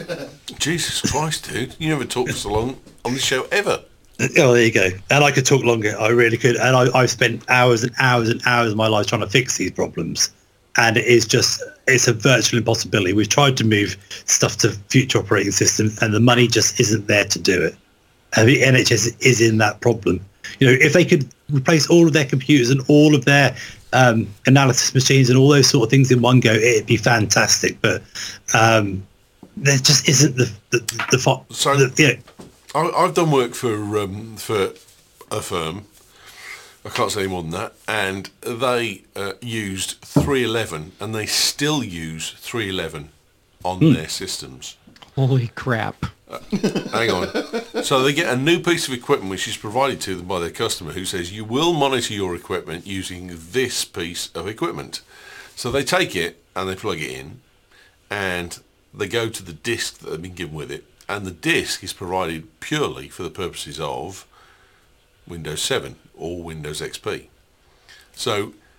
Jesus Christ, dude. You never talked for so long on this show ever. Oh, there you go. And I could talk longer. I really could. And I, I've spent hours and hours and hours of my life trying to fix these problems. And it is just, it's a virtual impossibility. We've tried to move stuff to future operating systems, and the money just isn't there to do it. And the N H S is in that problem. You know, if they could replace all of their computers and all of their um, analysis machines and all those sort of things in one go, it'd be fantastic. But um, there just isn't the the, the, the, So- the you know, I, I've done work for um, for a firm. I can't say any more than that. And they uh, used three eleven, and they still use three eleven on Hmm. their systems. Holy crap. Hang on. So they get a new piece of equipment which is provided to them by their customer, who says, you will monitor your equipment using this piece of equipment. So they take it and they plug it in, and they go to the disk that they've been given with it, and the disk is provided purely for the purposes of Windows seven or Windows X P. So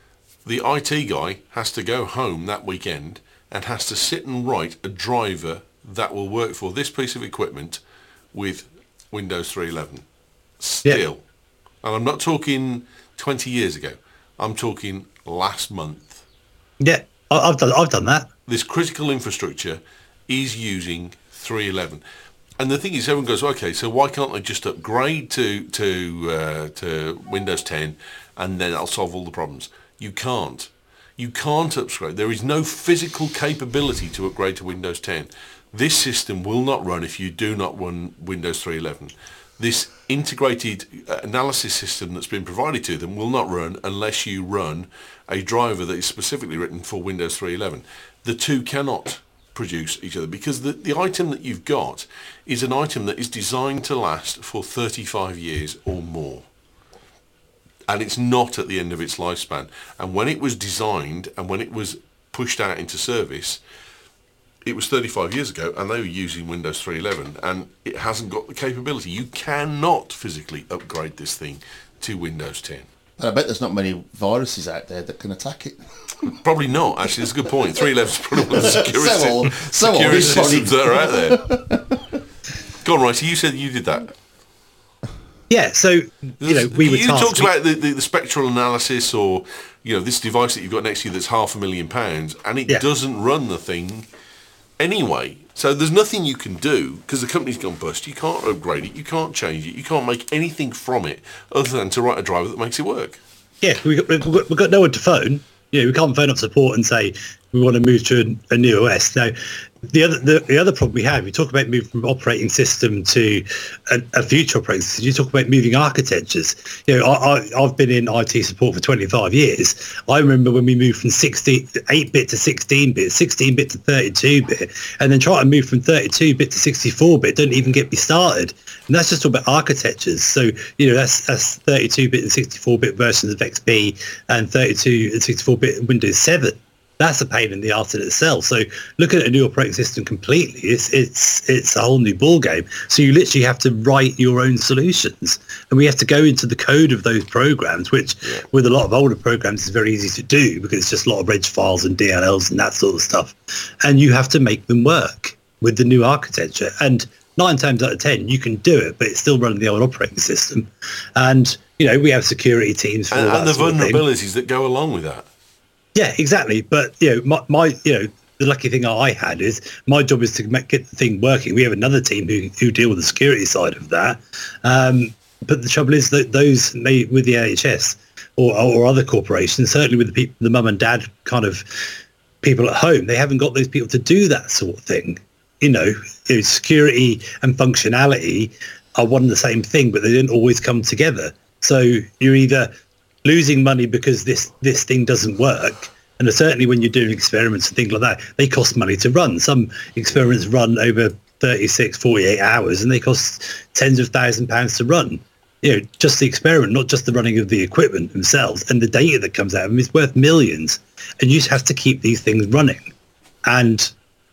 the I T guy has to go home that weekend and has to sit and write a driver that will work for this piece of equipment with Windows three eleven. Still. Yeah. And I'm not talking twenty years ago. I'm talking last month. Yeah, I- I've done I've done that. This critical infrastructure is using three eleven. And the thing is, everyone goes, okay, so why can't they just upgrade to to uh, to Windows ten and then that'll solve all the problems? You can't. You can't upgrade. There is no physical capability to upgrade to Windows ten. This system will not run if you do not run Windows three eleven. This integrated analysis system that's been provided to them will not run unless you run a driver that is specifically written for Windows three eleven. The two cannot produce each other because the, the item that you've got is an item that is designed to last for thirty-five years or more. And it's not at the end of its lifespan. And when it was designed and when it was pushed out into service, it was thirty-five years ago and they were using Windows three eleven and it hasn't got the capability. You cannot physically upgrade this thing to Windows ten. But I bet there's not many viruses out there that can attack it. Probably not, actually. That's a good point. three eleven is probably one of the security, So old. So old, security it's probably- systems that are out there. Go on, Righty, you said you did that. Yeah, so you know we were you tasked. talked about the, the, the spectral analysis or, you know, this device that you've got next to you that's half a million pounds and it Yeah. doesn't run the thing anyway. So there's nothing you can do because the company's gone bust. You can't upgrade it. You can't change it. You can't make anything from it other than to write a driver that makes it work. Yeah, we got, we've got, we've got no one to phone. You know, we can't phone up support and say we want to move to a, a new O S. Now, the other the, the other problem we have, we talk about moving from operating system to a, a future operating system. You talk about moving architectures. You know, I, I, I've been in I T support for twenty-five years. I remember when we moved from eight bit to sixteen bit, sixteen bit to thirty-two bit, and then try to move from thirty-two bit to sixty-four bit. Don't even get me started. And that's just all about architectures. So, you know, that's that's thirty-two bit and sixty-four bit versions of X P and thirty-two and sixty-four bit Windows seven. That's a pain in the arse in itself. So looking at a new operating system completely, it's it's it's a whole new ball game. So you literally have to write your own solutions, and we have to go into the code of those programs, which Yeah. with a lot of older programs is very easy to do because it's just a lot of reg files and D L Ls and that sort of stuff, and you have to make them work with the new architecture. And nine times out of ten, you can do it, but it's still running the old operating system. And you know we have security teams for And, all and that the sort of thing. vulnerabilities that go along with that. Yeah, exactly. But you know, my, my you know, the lucky thing I had is my job is to make, get the thing working. We have another team who who deal with the security side of that. Um, but the trouble is that those may, with the N H S or or other corporations, certainly with the people, the mum and dad kind of people at home, they haven't got those people to do that sort of thing. You know, you know security and functionality are one and the same thing, but they don't always come together. So you're either losing money because this this thing doesn't work, and certainly when you're doing experiments and things like that, they cost money to run. Some experiments run over thirty-six, forty-eight hours, and they cost tens of thousands of pounds to run. You know, just the experiment, not just the running of the equipment themselves, and the data that comes out of them is worth millions, and you just have to keep these things running. And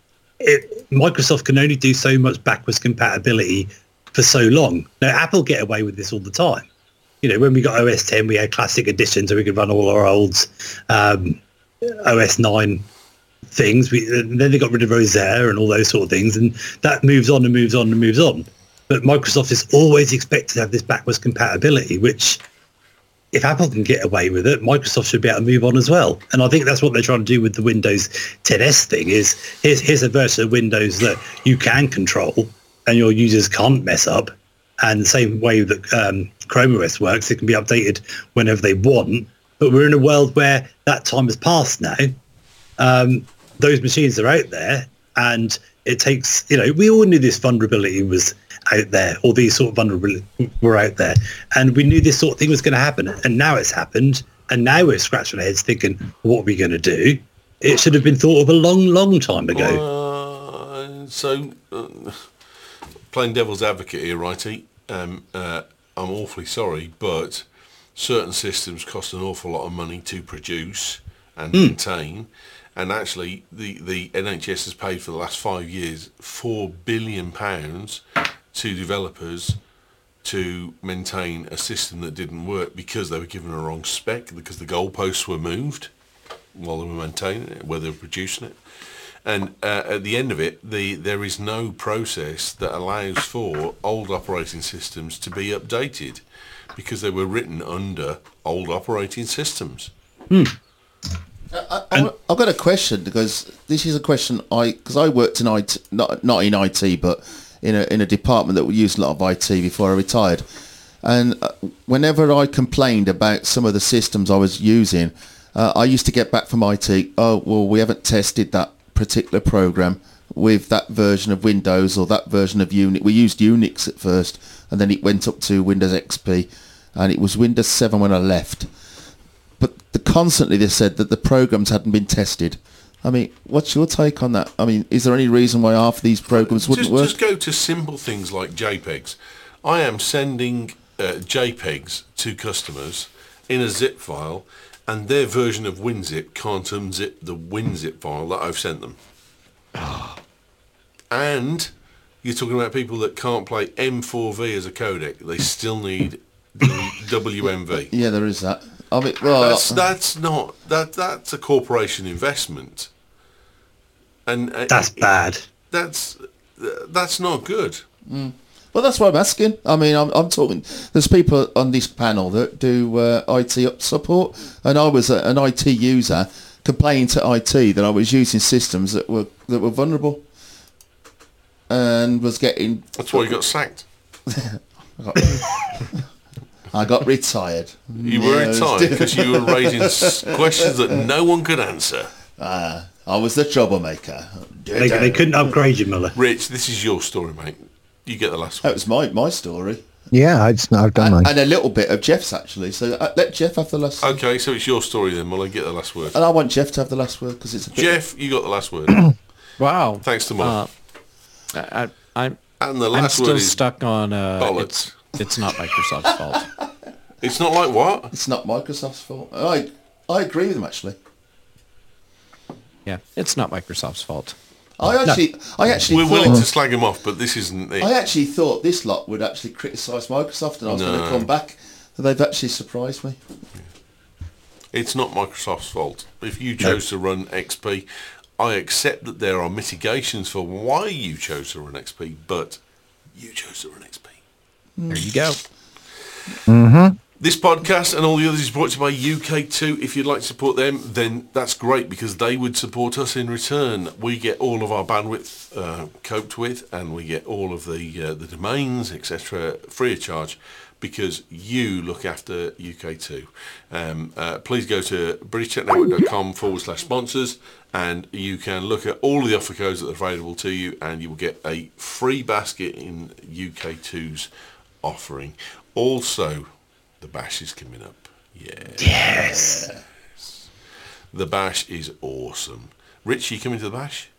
it, Microsoft can only do so much backwards compatibility for so long. Now, Apple get away with this all the time. You know, when we got O S ten, we had classic editions so we could run all our old um, O S nine things. We, and then they got rid of Rosetta and all those sort of things. And that moves on and moves on and moves on. But Microsoft is always expected to have this backwards compatibility, which if Apple can get away with it, Microsoft should be able to move on as well. And I think that's what they're trying to do with the Windows ten S thing is here's, here's a version of Windows that you can control and your users can't mess up. And the same way that um, Chrome O S works, it can be updated whenever they want. But we're in a world where that time has passed now. Um, those machines are out there, and it takes, you know, we all knew this vulnerability was out there, or these sort of vulnerabilities were out there. And we knew this sort of thing was going to happen. And now it's happened. And now we're scratching our heads thinking, what are we going to do? It should have been thought of a long, long time ago. Uh, so, uh, playing devil's advocate here, righty. Um, uh, I'm awfully sorry, but certain systems cost an awful lot of money to produce and Mm. maintain. And actually, the, the N H S has paid for the last five years four billion pounds to developers to maintain a system that didn't work because they were given a wrong spec, because the goalposts were moved. while they were maintaining it, where they were producing it. And uh, at the end of it, the there is no process that allows for old operating systems to be updated because they were written under old operating systems. I, I, I've got a question because this is a question I because I worked in I T, not not in I T, but in a in a department that used a lot of I T before I retired. And uh, whenever I complained about some of the systems I was using, uh, I used to get back from I T. Oh well, we haven't tested that particular program with that version of Windows or that version of Unix. We used Unix at first, and then it went up to Windows X P, and it was Windows seven when I left. But the, constantly they said that the programs hadn't been tested. I mean, what's your take on that? I mean, is there any reason why half of these programs wouldn't just, work? Just go to simple things like JPEGs. I am sending uh, JPEGs to customers in a zip file, and their version of WinZip can't unzip the WinZip file that I've sent them. And you're talking about people that can't play M four V as a codec. They still need W M V. Yeah, there is that. I mean, well, That's that's not that that's a corporation investment, and uh, That's it- bad. That's that's not good. well, that's what I'm asking. I mean, I'm, I'm talking. There's people on this panel that do uh, I T up support, and I was a, an I T user complaining to I T that I was using systems that were that were vulnerable, and was getting. That's why you got sacked. I got retired. You were Yeah, I was retired doing- because you were raising s- questions that no one could answer. Uh, I was the troublemaker. They, they couldn't upgrade you, Muller. Rich, this is your story, mate. You get the last That one. was my, my story. Yeah, I'd, I've done And, mine. and a little bit of Jeff's, actually. So uh, let Jeff have the last word. Okay, so it's your story then. Well, I get the last word. And I want Jeff to have the last word because it's a bit... Jeff, you got the last word. Wow. Thanks to Uh, Mark. I, I, I'm, and the I'm last still word is stuck on uh, bollocks. it's, it's not Microsoft's fault. It's not like what? It's not Microsoft's fault. I I agree with him, actually. Yeah, it's not Microsoft's fault. I actually, I actually We're thought, willing to slag him off, but this isn't it. I actually thought this lot would actually criticise Microsoft, and I was going No. to come back. And they've actually surprised me. It's not Microsoft's fault. If you chose to run X P, I accept that there are mitigations for why you chose to run X P, but you chose to run X P. There you go. This podcast and all the others is brought to you by U K two. If you'd like to support them, then that's great because they would support us in return. We get all of our bandwidth uh, coped with, and we get all of the uh, the domains, et cetera, free of charge because you look after U K two. Um, uh, please go to britishtechnetwork.com forward slash sponsors, and you can look at all of the offer codes that are available to you, and you will get a free basket in U K two's offering. Also, the bash is coming up. Yeah. Yes. The bash is awesome. Rich, you coming to the bash?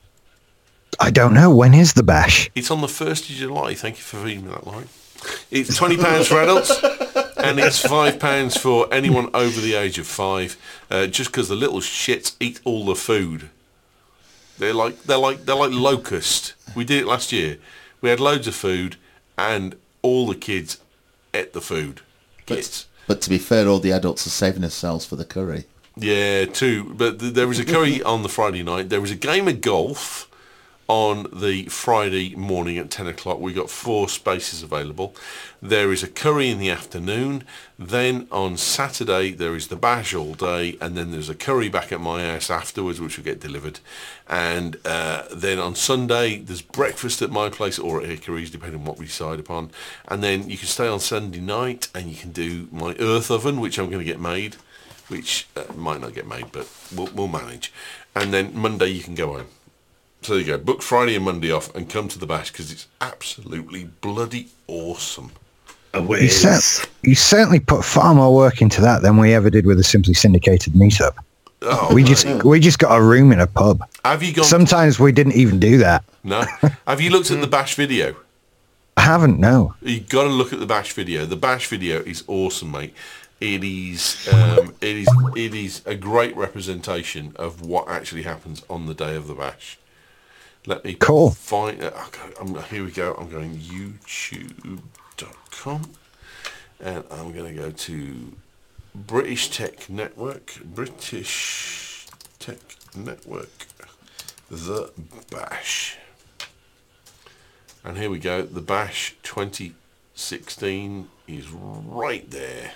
I don't know. When is the bash? It's on the first of July. Thank you for feeding me that line. It's twenty pounds for adults, and it's five pounds for anyone over the age of five. Uh, just because the little shits eat all the food. They're like they're like they're like locusts. We did it last year. We had loads of food, and all the kids ate the food. Kids. But, but to be fair, all the adults are saving themselves for the curry. Yeah, too. But th- there was a curry on the Friday night. There was a game of golf on the Friday morning at ten o'clock. We got four spaces available. There is a curry in the afternoon. Then on Saturday there is the bash all day, and then there's a curry back at my house afterwards, which will get delivered. And uh, then on Sunday there's breakfast at my place or at Hickory's, depending on what we decide upon. And then you can stay on Sunday night and you can do my earth oven, which I'm going to get made, which uh, might not get made, but we'll, we'll manage. And then Monday you can go home. So there you go. Book Friday and Monday off and come to the bash because it's absolutely bloody awesome. A You, whiz. cer- you certainly put far more work into that than we ever did with a Simply Syndicated meetup. Oh, We just we just got a room in a pub. have you gone? Sometimes we didn't even do that. No. Have you looked at the bash video? I haven't, no. You got to look at the bash video. The bash video is awesome, mate. It is, um, it is, it is a great representation of what actually happens on the day of the bash. Let me Cool. find. Uh, okay, I'm, here we go. I'm going YouTube dot com, and I'm going to go to British Tech Network. British Tech Network, The Bash. And here we go. The Bash twenty sixteen is right there.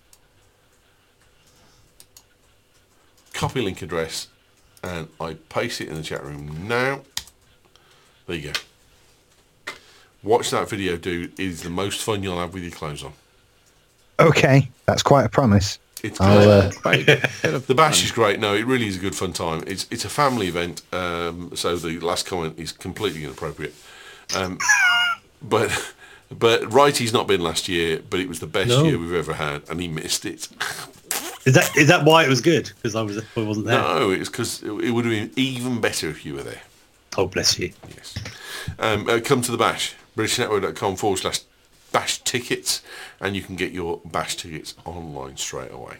Copy link address, and I paste it in the chat room now. There you go. Watch that video, dude. It is the most fun you'll have with your clothes on. Okay, that's quite a promise. It's I'll, great. uh, The Bash is great. No, it really is a good fun time. It's it's a family event, um, so the last comment is completely inappropriate. Um, but but Righty's not been last year, but it was the best No. year we've ever had, and he missed it. Is that is that why it was good? Because I was I wasn't there. No, it's because it, it would have been even better if you were there. Oh, bless you. Yes. Um, uh, come to the Bash, britishnetwork.com forward slash Bash tickets, and you can get your Bash tickets online straight away.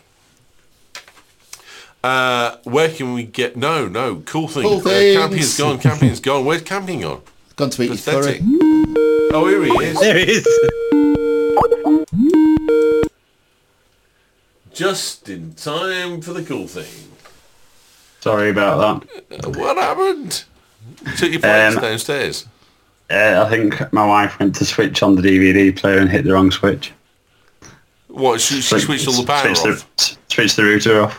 Uh, where can we get... No, no, cool thing. Cool Uh, things. camping's gone, camping's gone. Where's camping gone? Gone to eat his Pathetic. furry. Oh, here he is. There it is. Just in time for the cool thing. Sorry about that. Uh, what happened? You took your plates Um, downstairs. Uh, I think my wife went to switch on the D V D player and hit the wrong switch. What, she, she switched all the power switched off? The, switched the router off.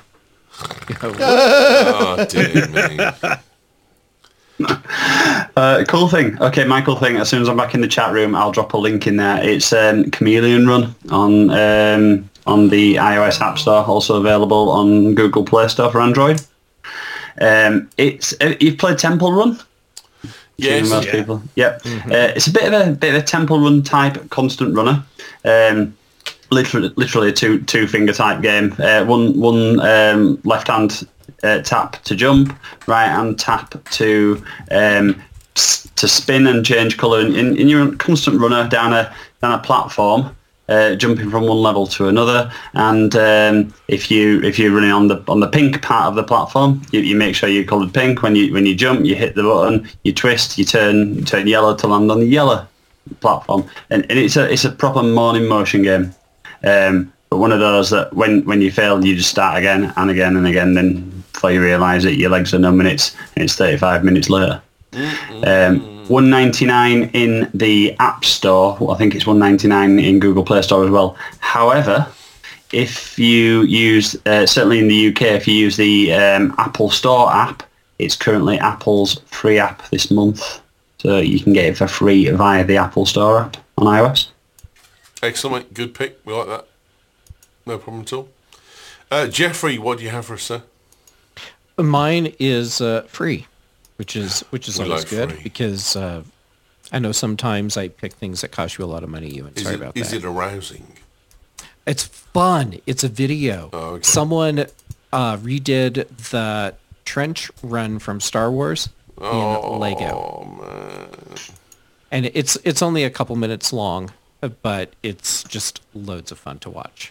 Oh, dear me. Uh, cool thing. Okay, my cool thing. As soon as I'm back in the chat room, I'll drop a link in there. It's um, Chameleon Run on um, on the iOS App Store, also available on Google Play Store for Android. Um, it's uh, you've played Temple Run. Yes. Most Yeah. people. Yep. Uh, it's a bit of a bit of a Temple Run type constant runner. Um, literally, literally a two two finger type game. Uh, one one um, left hand uh, tap to jump, right hand tap to um, s- to spin and change colour. In, in, in your constant runner down a down a platform. Uh, jumping from one level to another, and um, if you if you're running on the on the pink part of the platform, you, you make sure you're coloured pink. When you when you jump, you hit the button, you twist, you turn you turn yellow to land on the yellow platform, and, and it's a it's a proper morning motion game. Um, but one of those that when when you fail, you just start again and again and again. Then before you realise it, your legs are numb, and it's and it's thirty-five minutes later. Um, one ninety-nine in the App Store. Well, I think it's one ninety-nine in Google Play Store as well. However, if you use, uh, certainly in the U K, if you use the um, Apple Store app, it's currently Apple's free app this month. So you can get it for free via the Apple Store app on iOS. Excellent, mate. Good pick. We like that. No problem at all. Uh, Jeffrey, what do you have for us, sir? Mine is uh, free, which is which is We always like good free. because uh, I know sometimes I pick things that cost you a lot of money. You and Is sorry it, about is that. it arousing? It's fun. It's a video. Oh, okay. Someone uh, redid the trench run from Star Wars in Lego, Oh, man. and it's it's only a couple minutes long, but it's just loads of fun to watch.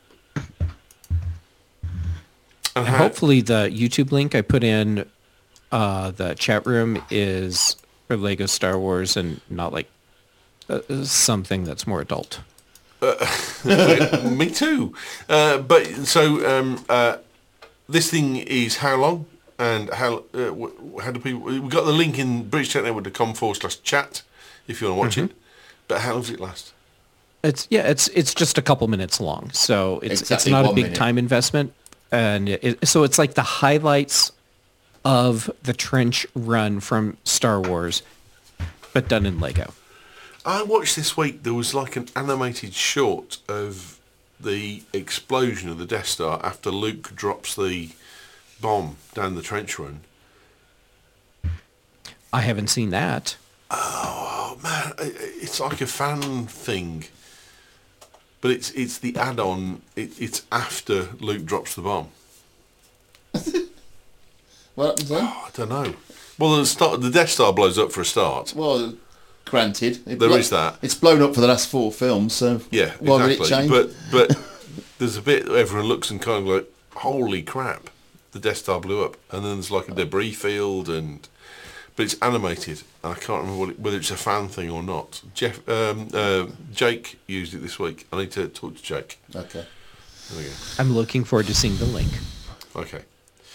And And how, hopefully the YouTube link I put in uh, the chat room is for Lego Star Wars and not like uh, something that's more adult. me too. Uh, but so um, uh, this thing is how long and how uh, wh- how do people? We got the link in british tech network dot com forward slash chat if you want to watch Mm-hmm. it. But how long does it last? It's yeah, it's it's just a couple minutes long, so it's Exactly it's not a one big minute. time investment, and it, so it's like the highlights of the trench run from Star Wars, but done in Lego. I watched this week. There was like an animated short of the explosion of the Death Star after Luke drops the bomb down the trench run. I haven't seen that. Oh man, i- i- it's like a fan thing, but it's it's the add-on. It, it's after Luke drops the bomb. What happens then? I don't know. Well, the start, the Death Star blows up for a start. Well, granted, it There blo- is that. It's blown up for the last four films, so Yeah, why would it exactly. change? But but there's a bit everyone looks and kind of like, holy crap, the Death Star blew up, and then there's like a debris field, and but it's animated. And I can't remember what it, whether it's a fan thing or not. Jeff, um, uh, Jake used it this week. I need to talk to Jake. Okay. There we go. I'm looking forward to seeing the link. Okay.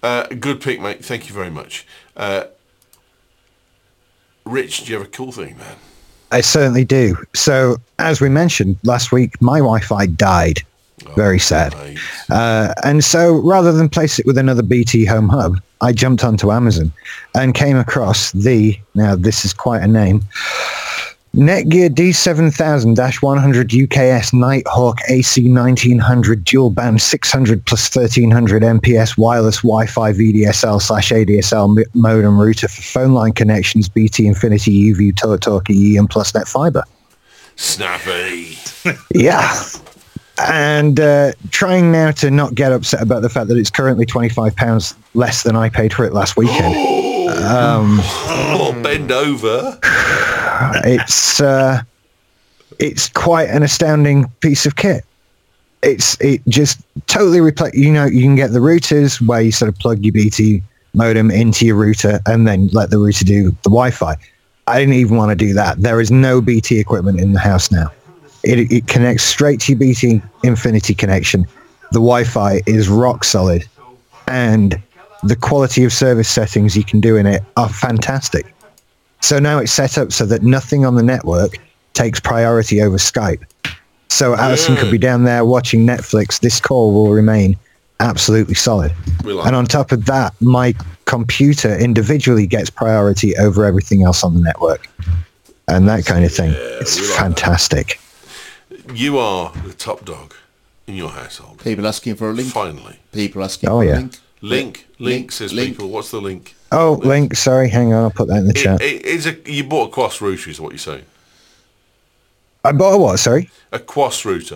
Uh, good pick, mate. Thank you very much. Uh, Rich, do you have a cool thing, man? I certainly do. So, as we mentioned last week, my Wi-Fi died. Oh, Very sad. Right. Uh, and so, rather than place it with another B T Home Hub, I jumped onto Amazon and came across the, now this is quite a name, Netgear D seven thousand one hundred U K S Nighthawk A C nineteen hundred dual band six hundred plus thirteen hundred M P S wireless Wi-Fi V D S L slash A D S L modem router for phone line connections, B T Infinity, UView, TeleTalk E E, and plus net fiber. Snappy. Yeah. And uh, trying now to not get upset about the fact that it's currently twenty-five pounds less than I paid for it last weekend. um, Oh, bend over. it's uh, it's quite an astounding piece of kit. It's it just totally replace. You know, you can get the routers where you sort of plug your B T modem into your router and then let the router do the Wi-Fi. I didn't even want to do that. There is no B T equipment in the house now. It, it connects straight to your B T Infinity connection. The Wi-Fi is rock solid, and the quality of service settings you can do in it are fantastic. So now it's set up so that nothing on the network takes priority over Skype. So Alison could be down there watching Netflix. This call will remain absolutely solid. We like And on top of that, my computer individually gets priority over everything else on the network. And that kind of thing. It's we like fantastic. You are the top dog in your household. People asking for a link. Finally. People asking Oh, for yeah. a link. Link. Link, Link, says link. people. What's the link? Oh, Link, sorry, hang on, I'll put that in the It, chat. it, it's a, you bought a Quas router, is what you're saying. I bought a what, sorry? A Quas router.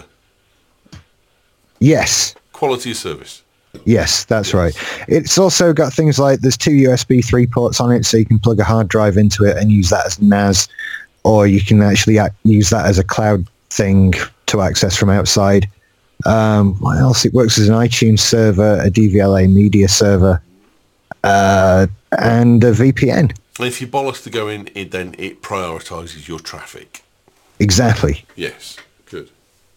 Yes. Quality of service. Yes, that's right. It's also got things like there's two U S B three ports on it, so you can plug a hard drive into it and use that as N A S, or you can actually ac- use that as a cloud thing to access from outside. Um, what else? It works as an iTunes server, a D V L A media server, uh, and a V P N. And if you bollocks to go in, it, then it prioritises your traffic. Exactly. Yes. Good.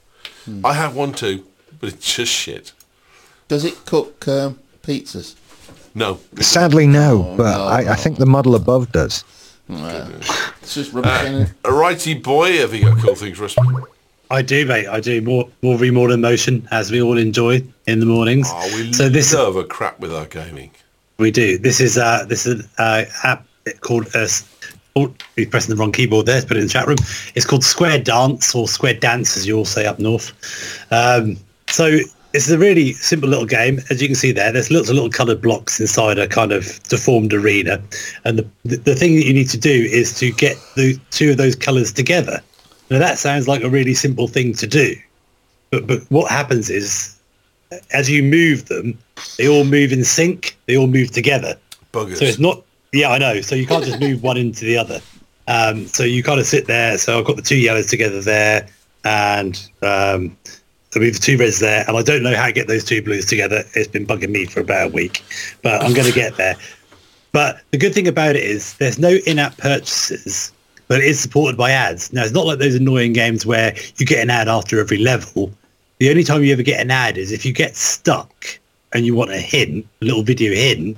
I have one too, but it's just shit. Does it cook um, pizzas? No. Sadly, no, Oh, but no. I, I think the model above does. Nah. It's just rubbish. isn't it? A righty boy, have you got cool things for us? I do, mate. I do more more remorning motion, as we all enjoy in the mornings. Oh, we so this love a crap with our gaming. we do. This is uh this is an uh, app called uh, s- oh, he's pressing the wrong keyboard there. Let's put it in the chat room. It's called Square Dance, or Square Dance, as you all say up north. Um, so it's a really simple little game. As you can see there, there's lots of little coloured blocks inside a kind of deformed arena, and the the, the thing that you need to do is to get the two of those colours together. Now that sounds like a really simple thing to do, but but what happens is, as you move them, they all move in sync. They all move together. Buggers. So it's not. Yeah, I know. So you can't just move one into the other. Um, so you kind of sit there. So I've got the two yellows together there, and um, I move the two reds there, and I don't know how to get those two blues together. It's been bugging me for about a week, but I'm going to get there. But the good thing about it is there's no in-app purchases, but it is supported by ads. Now, it's not like those annoying games where you get an ad after every level. The only time you ever get an ad is if you get stuck and you want a hint, a little video hint,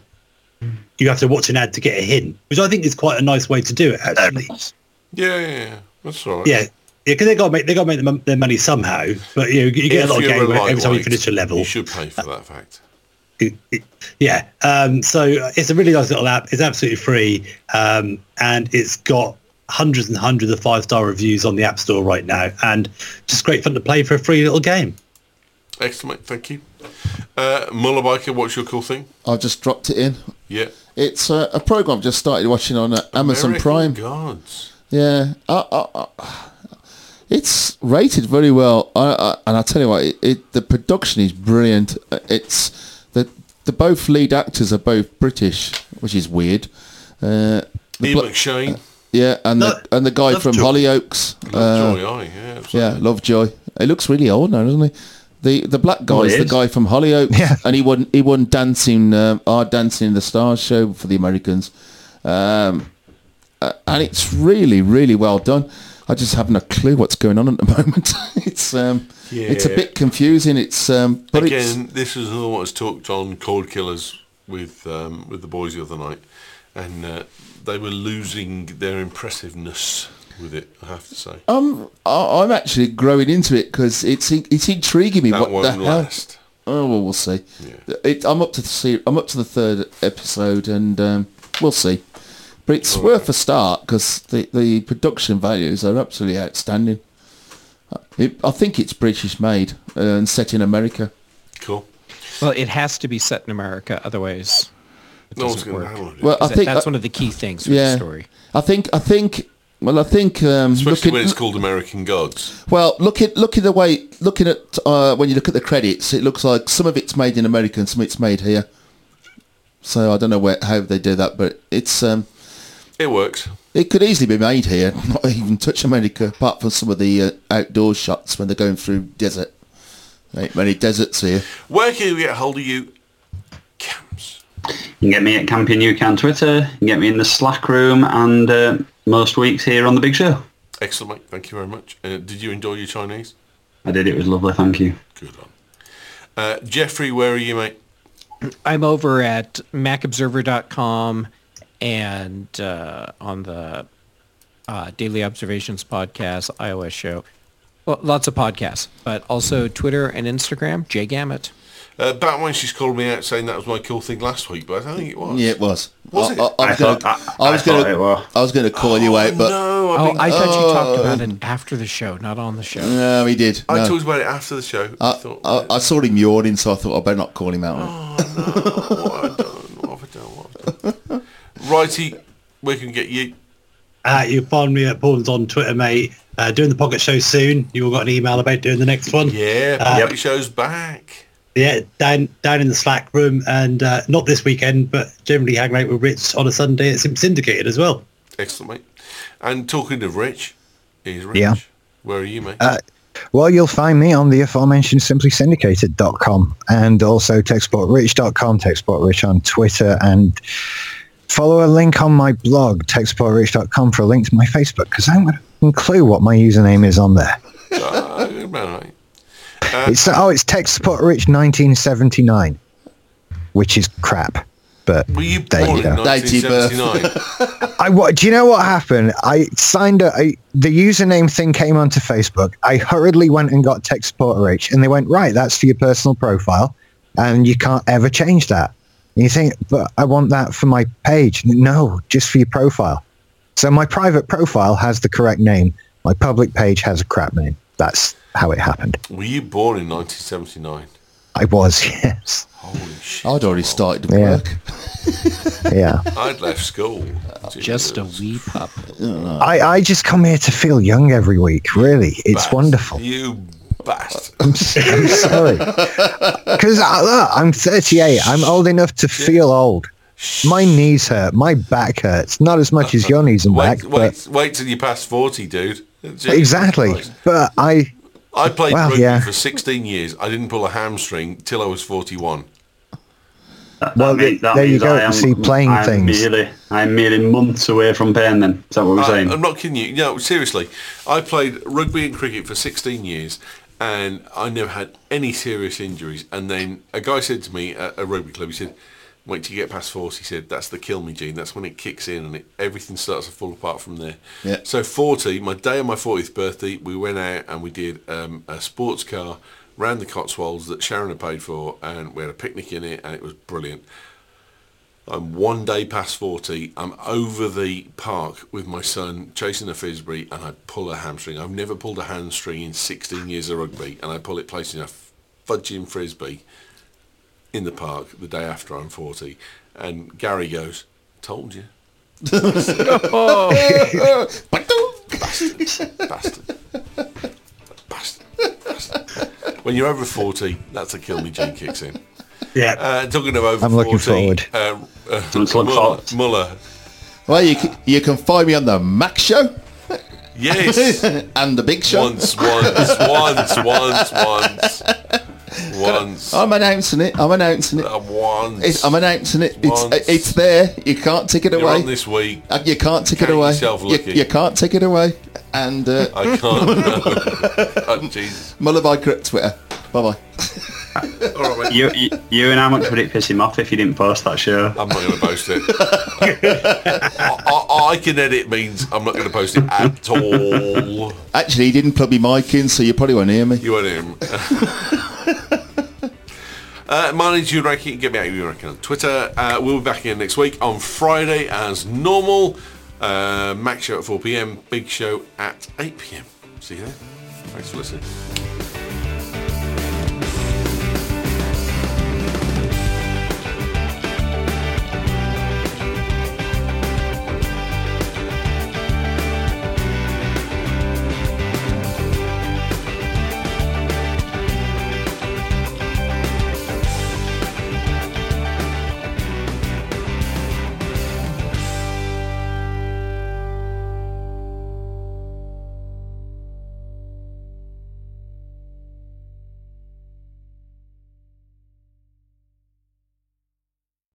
you have to watch an ad to get a hint, which I think is quite a nice way to do it, actually. Yeah, yeah, yeah. That's all right. Yeah, yeah, because they got to make they got to make them, their money somehow. But you know, you get If a lot of you're game where every time you lightweight, finish a level, you should pay for that fact. it- it- yeah. Um, so it's a really nice little app. It's absolutely free, um, and it's got hundreds and hundreds of five-star reviews on the App Store right now, and just great fun to play for a free little game. Excellent, thank you. Uh, Muller Biker, what's your cool thing? I've just dropped it in. Yeah. It's uh, a program I've just started watching on uh, Amazon American Prime. Gods. Yeah, uh, uh, uh, it's rated very well, I, I, and I tell you what, it, it, the production is brilliant. Uh, It's the the both lead actors are both British, which is weird. Uh, the Ian blo- McShane. yeah, and Lo- the and the guy from Lovejoy. Hollyoaks. Uh, Lovejoy, aye, yeah, absolutely. yeah, Lovejoy. He looks really old now, doesn't he? The the black guy Oh, is he the is. guy from Hollyoaks, Yeah. and he won he won dancing um, our Dancing in the Stars show for the Americans, um, uh, and it's really really well done. I just haven't a clue what's going on at the moment. it's um, it's a Yeah. bit confusing. It's um, but it's Again, this is another one that's talked on Cold Killers with um, with the boys the other night, and uh, they were losing their impressiveness with it, I have to say. Um, I, I'm actually growing into it because it's in- it's intriguing me. That what won't the hell? last. Oh well, we'll see. Yeah. It, I'm up to the se- I'm up to the third episode, and um, we'll see. But it's worth a start because the the production values are absolutely outstanding. It, I think it's British made uh, and set in America. Cool. Well, it has to be set in America, otherwise it No one's doesn't going to work. handle it. Well, I That- think that's uh, one of the key things for yeah. the story. I think I think well I think um, Especially looking, when it's called American Gods. well look at look at the way looking at uh, when you look at the credits, it looks like some of it's made in America and some of it's made here. So I don't know where how they do that, but it's um, It works. it could easily be made here, not even touch America, apart from some of the uh, outdoor shots when they're going through desert. There ain't many deserts here. Where can we get hold of you, Camps? You can get me at Camping U K on Twitter. You can get me in the Slack room, and uh, most weeks here on the Big Show. Excellent, mate. Thank you very much. Uh, did you enjoy your Chinese? I did. It was lovely. Thank you. Good on. Uh, Jeffrey, where are you, mate? I'm over at mac observer dot com and uh, on the uh, Daily Observations podcast, iOS show. Well, lots of podcasts, but also Twitter and Instagram, Jay Gammett. Uh, back when she's called me out saying that was my cool thing last week, but I don't think it was. Yeah, it was. Was I, it? I, I I was thought- gonna, I- I was I thought gonna, it was. I was gonna call you out, but no, I Oh, mean, I thought you talked Oh. about it after the show, not on the show. no, he did. I No. talked about it after the show. I, I, thought, I, I saw him yawning, so I thought I better not call him out. on it. what have I done? What have I done? What have I done? Righty, where can we get you? Uh, you can find me at Paul's on Twitter, mate. Uh, doing the pocket show soon. You all got an email about doing the next one. Yeah, Uh, Pocket Show's back. Yeah, down down in the Slack room, and uh, not this weekend, but generally hanging out with Rich on a Sunday at Sim Syndicated as well. Excellent, mate. And talking of Rich, is Rich. Yeah. Where are you, mate? Uh, Well, you'll find me on the aforementioned simply syndicated dot com and also tech sport rich dot com, TechSportRich on Twitter, and follow a link on my blog, tech sport rich dot com, for a link to my Facebook, because I haven't got a clue what my username is on there. Ah, good man, mate. Uh, It's oh, it's TechSportRich nineteen seventy-nine, which is crap. But were you there born you in go. nineteen Date of birth. seventy-nine? I what? Do you know what happened? I signed a, I, the username thing came onto Facebook. I hurriedly went and got TechSportRich, and they went, right, that's for your personal profile, and you can't ever change that. And you think, but I want that for my page. No, just for your profile. So my private profile has the correct name. My public page has a crap name. That's how it happened. Were you born in nineteen seventy-nine? I was, yes. Holy shit. I'd already started Yeah. work. Yeah. I'd left school. Just a Jesus. wee pup. I, I just come here to feel young every week, really. It's Bastard. wonderful. You bastard. I'm, s- I'm sorry. Because I'm thirty-eight. I'm old enough to feel old. My knees hurt. My back hurts. Not as much as your knees and back, Wait, but wait, wait till you pass forty, dude. Jesus exactly. Christ. But I, I played Well, rugby yeah. for sixteen years. I didn't pull a hamstring till I was forty-one. That, Well, that means, that there you means go, I am, see, playing I'm things. Merely, I'm merely months away from pain then. Is that what we're I, saying? I'm not kidding you. No, seriously. I played rugby and cricket for sixteen years, and I never had any serious injuries. And then a guy said to me at a rugby club, he said, wait till you get past forty. He said, that's the kill me gene. That's when it kicks in and it, everything starts to fall apart from there. Yeah. So forty, my day of my fortieth birthday, we went out and we did um, a sports car round the Cotswolds that Sharon had paid for, and we had a picnic in it, and it was brilliant. I'm one day past forty. I'm over the park with my son chasing a frisbee, and I pull a hamstring. I've never pulled a hamstring in sixteen years of rugby, and I pull it placing a fudging frisbee in the park the day after I'm forty. And Gary goes, told you. Bastard. Bastard. Bastard. Bastard. When you're over forty, that's a kill me gene kicks in. Yeah. Uh, talking of over I'm looking forty, forward. Uh, uh, Let's look Muller, forward. Muller. Well, you can, you can find me on the Mac Show Yes. and the Big Show. once, once, once, once, once. Once. I'm announcing it. I'm announcing it. Uh, once. It's, I'm announcing it. It's Once. it's there. You can't take it You're away. on this week. Uh, You can't take it Count away. yourself You, lucky. you can't take it away. And uh, I can't. Oh, Jesus. Muller by Twitter. Bye-bye. All right, mate. You, you, you and how much would it piss him off if you didn't post that show? I'm not going to post it. I, I, I can edit means I'm not going to post it at all. Actually, he didn't plug me mic in, so you probably won't hear me. You won't hear him. uh, my name's Ewan Rankin. Get me out of Ewan Rankin on Twitter. Uh, we'll be back again next week on Friday as normal. Uh, Max show at four p.m. Big show at eight p.m. See you then. Thanks for listening.